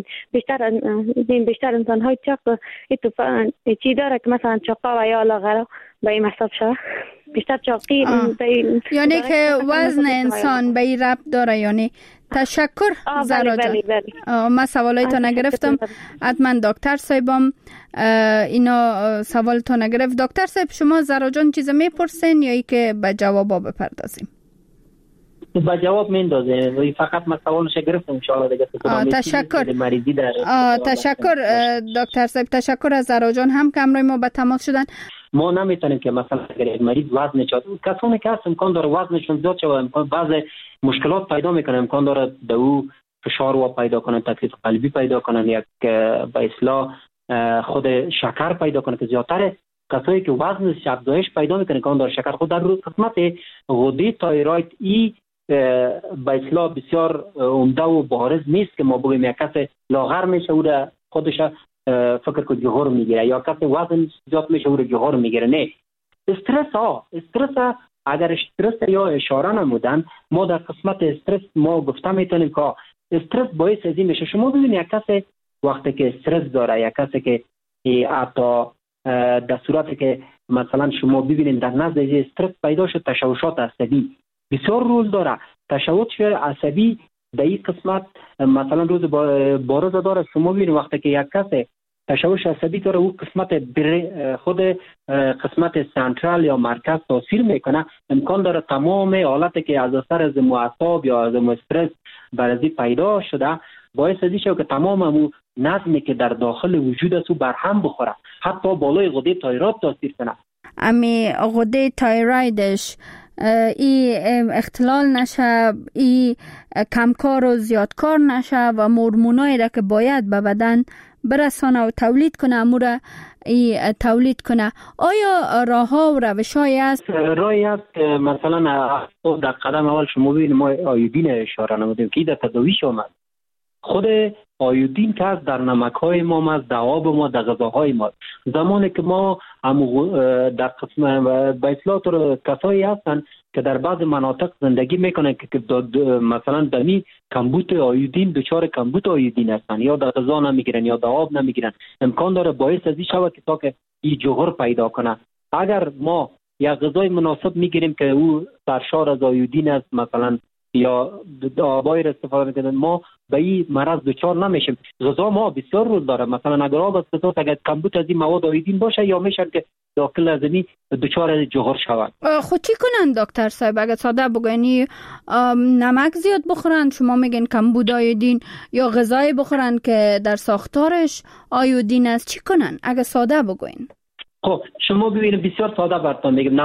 بیشتر انسان های چاق چی داره که مثلا چاقا و یا لاغرا به این مصاب شده؟ بیشتر چاقی یعنی که وزن انسان به این ربط داره یعنی. تشکر زهرا جان. من سوالایتو نگرفتم، حتما دکتر صاحبم اینا سوالتو نگرفت. دکتر صاحب شما زهرا جان چیز میپرسین یا ای که به جوابا بپردازیم؟ با جواب میندازه، فقط من سوالش گرفتم ان شاء الله دیگه. تشکر. تشکر دکتر صاحب، تشکر از زهرا جان هم که امروز ما به تماس شدن. ما نمیتونیم که مثلا اگر مریض وزن چاد کسانی که هست امکان داره وزنشون زیاد شود، بعض مشکلات پیدا میکنه، امکان داره دو فشار و پیدا کنن، تکلیف قلبی پیدا کنن، یک به اصطلاح خود شکر پیدا کنه که زیادتر کسایی که وزنش افزایش پیدا میکنه امکان داره شکر. خود در روز قسمت غده تایروید ای به اصطلاح بسیار عمده و بارز نیست که ما بگیم یک کس لاغر میشه او خودش فکر که جوهر میگیره یا کسی وزن زیاد میشه او جوهر میگیره. نه، استرس اگر استرس یا اشاره نمودن ما در قسمت استرس ما گفته میتونیم که استرس باعث از این میشه. شما ببینید یک کسی وقتی که استرس داره، یک کسی که حتی در صورتی که مثلا شما ببینید در نزد استرس پیدا شد تشوشات عصبی بسیار رول داره. تشوش عصبی در این قسمت مثلا روز بارز داره. شما ببینید وقتی که یک کسی تشوش عصبی داره او قسمت خود قسمت سنترال یا مرکز تاثیر میکنه، امکان داره تمام حالتی که از اثر از اعصاب یا از استرس برازی پیدا شده باعث از که تمام امو نظمی که در داخل وجود است برهم بخوره، حتی بالای غده تایروید تاثیر کنه. امی غده تایرویدش ای اختلال نشه، ای کمکار و زیادکار نشه و هورمونایی را که باید به بدن برسانه و تولید کنه امورا ای تولید کنه. آیا راه ها و روش هایی است؟ راهی است که مثلا در قدم اول شما ببینید ما آیودین اشاره نمودیم که در تداویش آمد. خود آیودین که هست در نمک های ما هست، در آب ما، در غذاهای ما. زمانی که ما در قسم به اصطلاح کسایی هستن که در بعض مناطق زندگی میکنن که مثلا دمی کمبود آیودین دچار کمبود آیودین هستن، یا در غذا نمیگیرن یا در آب نمیگیرن، امکان داره باعث از این شود که تا که این جوهر پیدا کنه. اگر ما یا غذای مناسب میگیریم که او سرشار از آیودین است مثلا یا آبای را استفاده میکنن، ما به این مرض دچار نمیشیم. غذا ما بسیار رول داره، مثلا اگر آب است اگر کمبود از این مواد آیودین باشه یا میشن که داخل از این دچار جوهر شود. خود چی کنن دکتر صاحب؟ اگر ساده بگوینی نمک زیاد بخورن، شما میگن کمبود آیودین، یا غذای بخورن که در ساختارش آیودین است، چی کنن اگر ساده بگوین؟ خب شما ببینید بسیار ساده براتون میگم،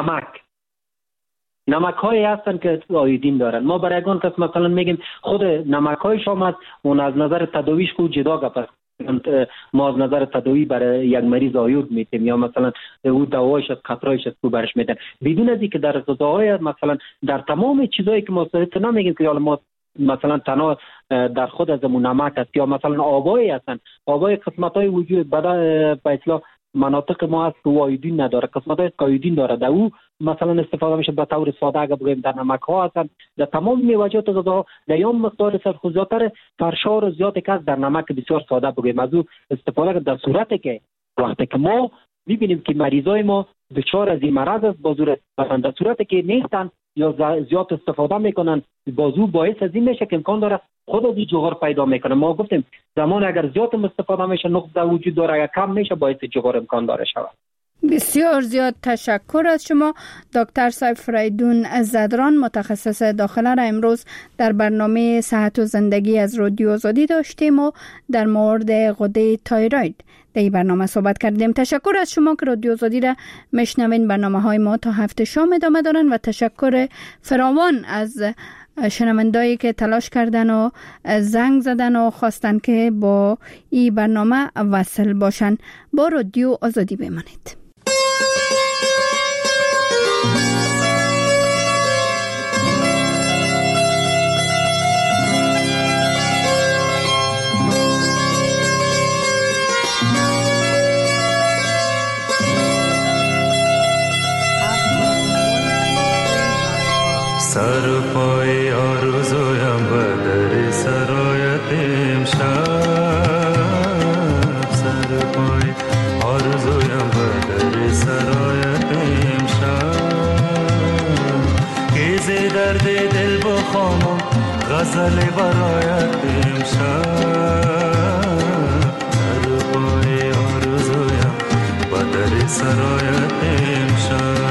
نمک هایی هستن که آیودین دارن. ما برای اگان کس مثلا میگیم خود نمک های شما هست اون از نظر تداویش کو جدا گپ، ما از نظر تداوی برای یک مریض آیود میتیم یا مثلا او دوایش از قطرایش از کو برش میدن بدون از اینکه در غذاهای مثلا در تمام چیزایی که ما نمیگیم که ما مثلا تنها در خود از نمک است یا مثلا آبایی هستن، آبای قسمت های وجود به اصطلاح مناطق ما هست که آیودین نداره، قسمت های آیودین داره، در او مثلا استفاده میشه به طور ساده اگر بگیم در نمک ها هستن، در تمام میوه‌جات غذا در یوم مقدار سرخوزیاتر فرشار زیادی که در نمک بسیار ساده بگیم از او استفاده در صورتی که وقتی که ما می‌بینیم که مریضای ما دچار از این مرض است، بازو رسیدن. در صورتی که نیستن یا زیاد استفاده میکنن، بازو باعث از این میشه که امکان داره خود از این جغر پیدا میکنه. ما گفتیم زمان اگر زیاد استفاده میشه نقص وجود داره، اگر کم میشه باعث جغر امکان داره شود. بسیار زیاد تشکر از شما دکتر صاحب فریدون زدران، متخصص داخله را امروز در برنامه صحت و زندگی از رادیو آزادی داشتیم و در مورد غده تایروید در این برنامه صحبت کردیم. تشکر از شما که رادیو آزادی را میشنوین. برنامه‌های ما تا هفته شام ادامه دارن و تشکر فراوان از شنوندایی که تلاش کردن و زنگ زدن و خواستن که با این برنامه وصل باشن. با رادیو آزادی بمانید. سر پای آرزویم به در سرایت امشب، سر پای آرزویم به در سرایت امشب، که ز درد دل بخوانم غزل برایت امشب، سر پای آرزویم به در سرایت امشب.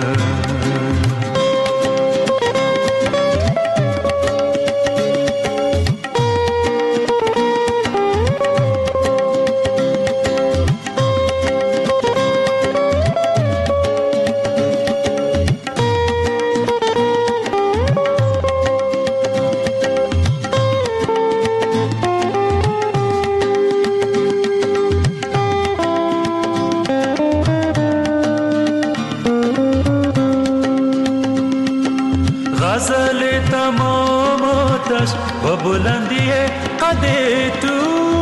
بلندی قد تو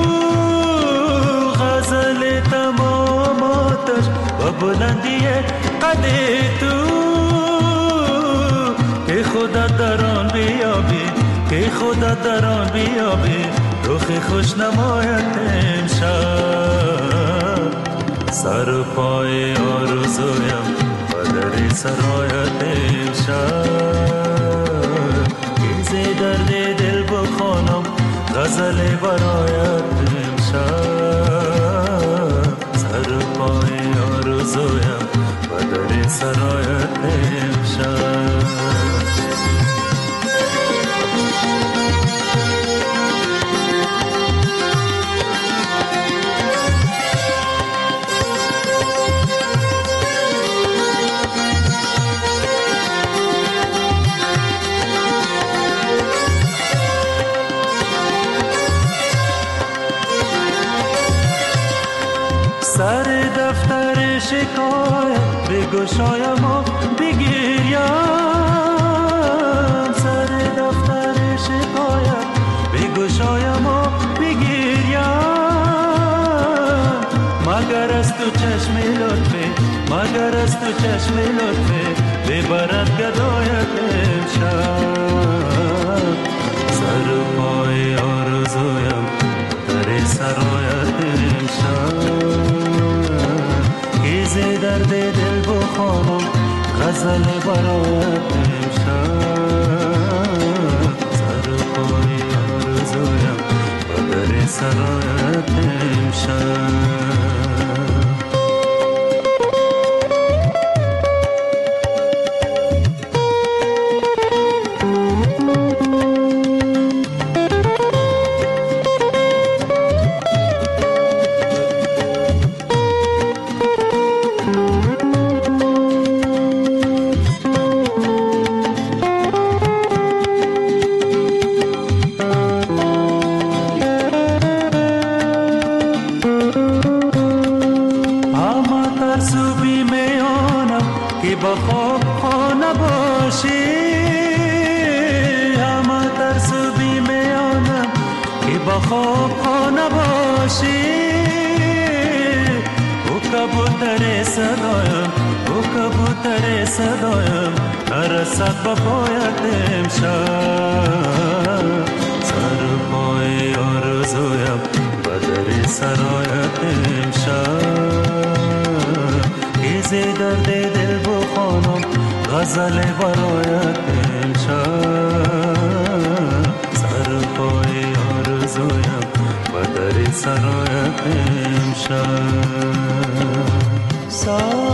غزل تمام آتش و بلندی قد تو، که خدا در آن بیابی، که خدا در آن بیابی رخ خوش نمایت امشب، سر پای آرزویم و در سرایت امشب، که ز درد دل بخوانم غزل برایت امشب، سر پای آرزویم و در سرایت امشب. سر دفتر شکایت بگشایم و بگیریم، سر دفتر شکایت بگشایم و بگیریم، مگر از تو چشم لطفه، مگر از تو چشم لطفه ببرد گدایت امشب، سر پای آرزویم در سرایت امشب، ز درد دل بخوانم غزل برایت امشب، سر پای آرزویم و در سرایت امشب. سرایت امشب درد دل بخوانم غزل برایت امشب سر پای آرزویم و در سرایت امشب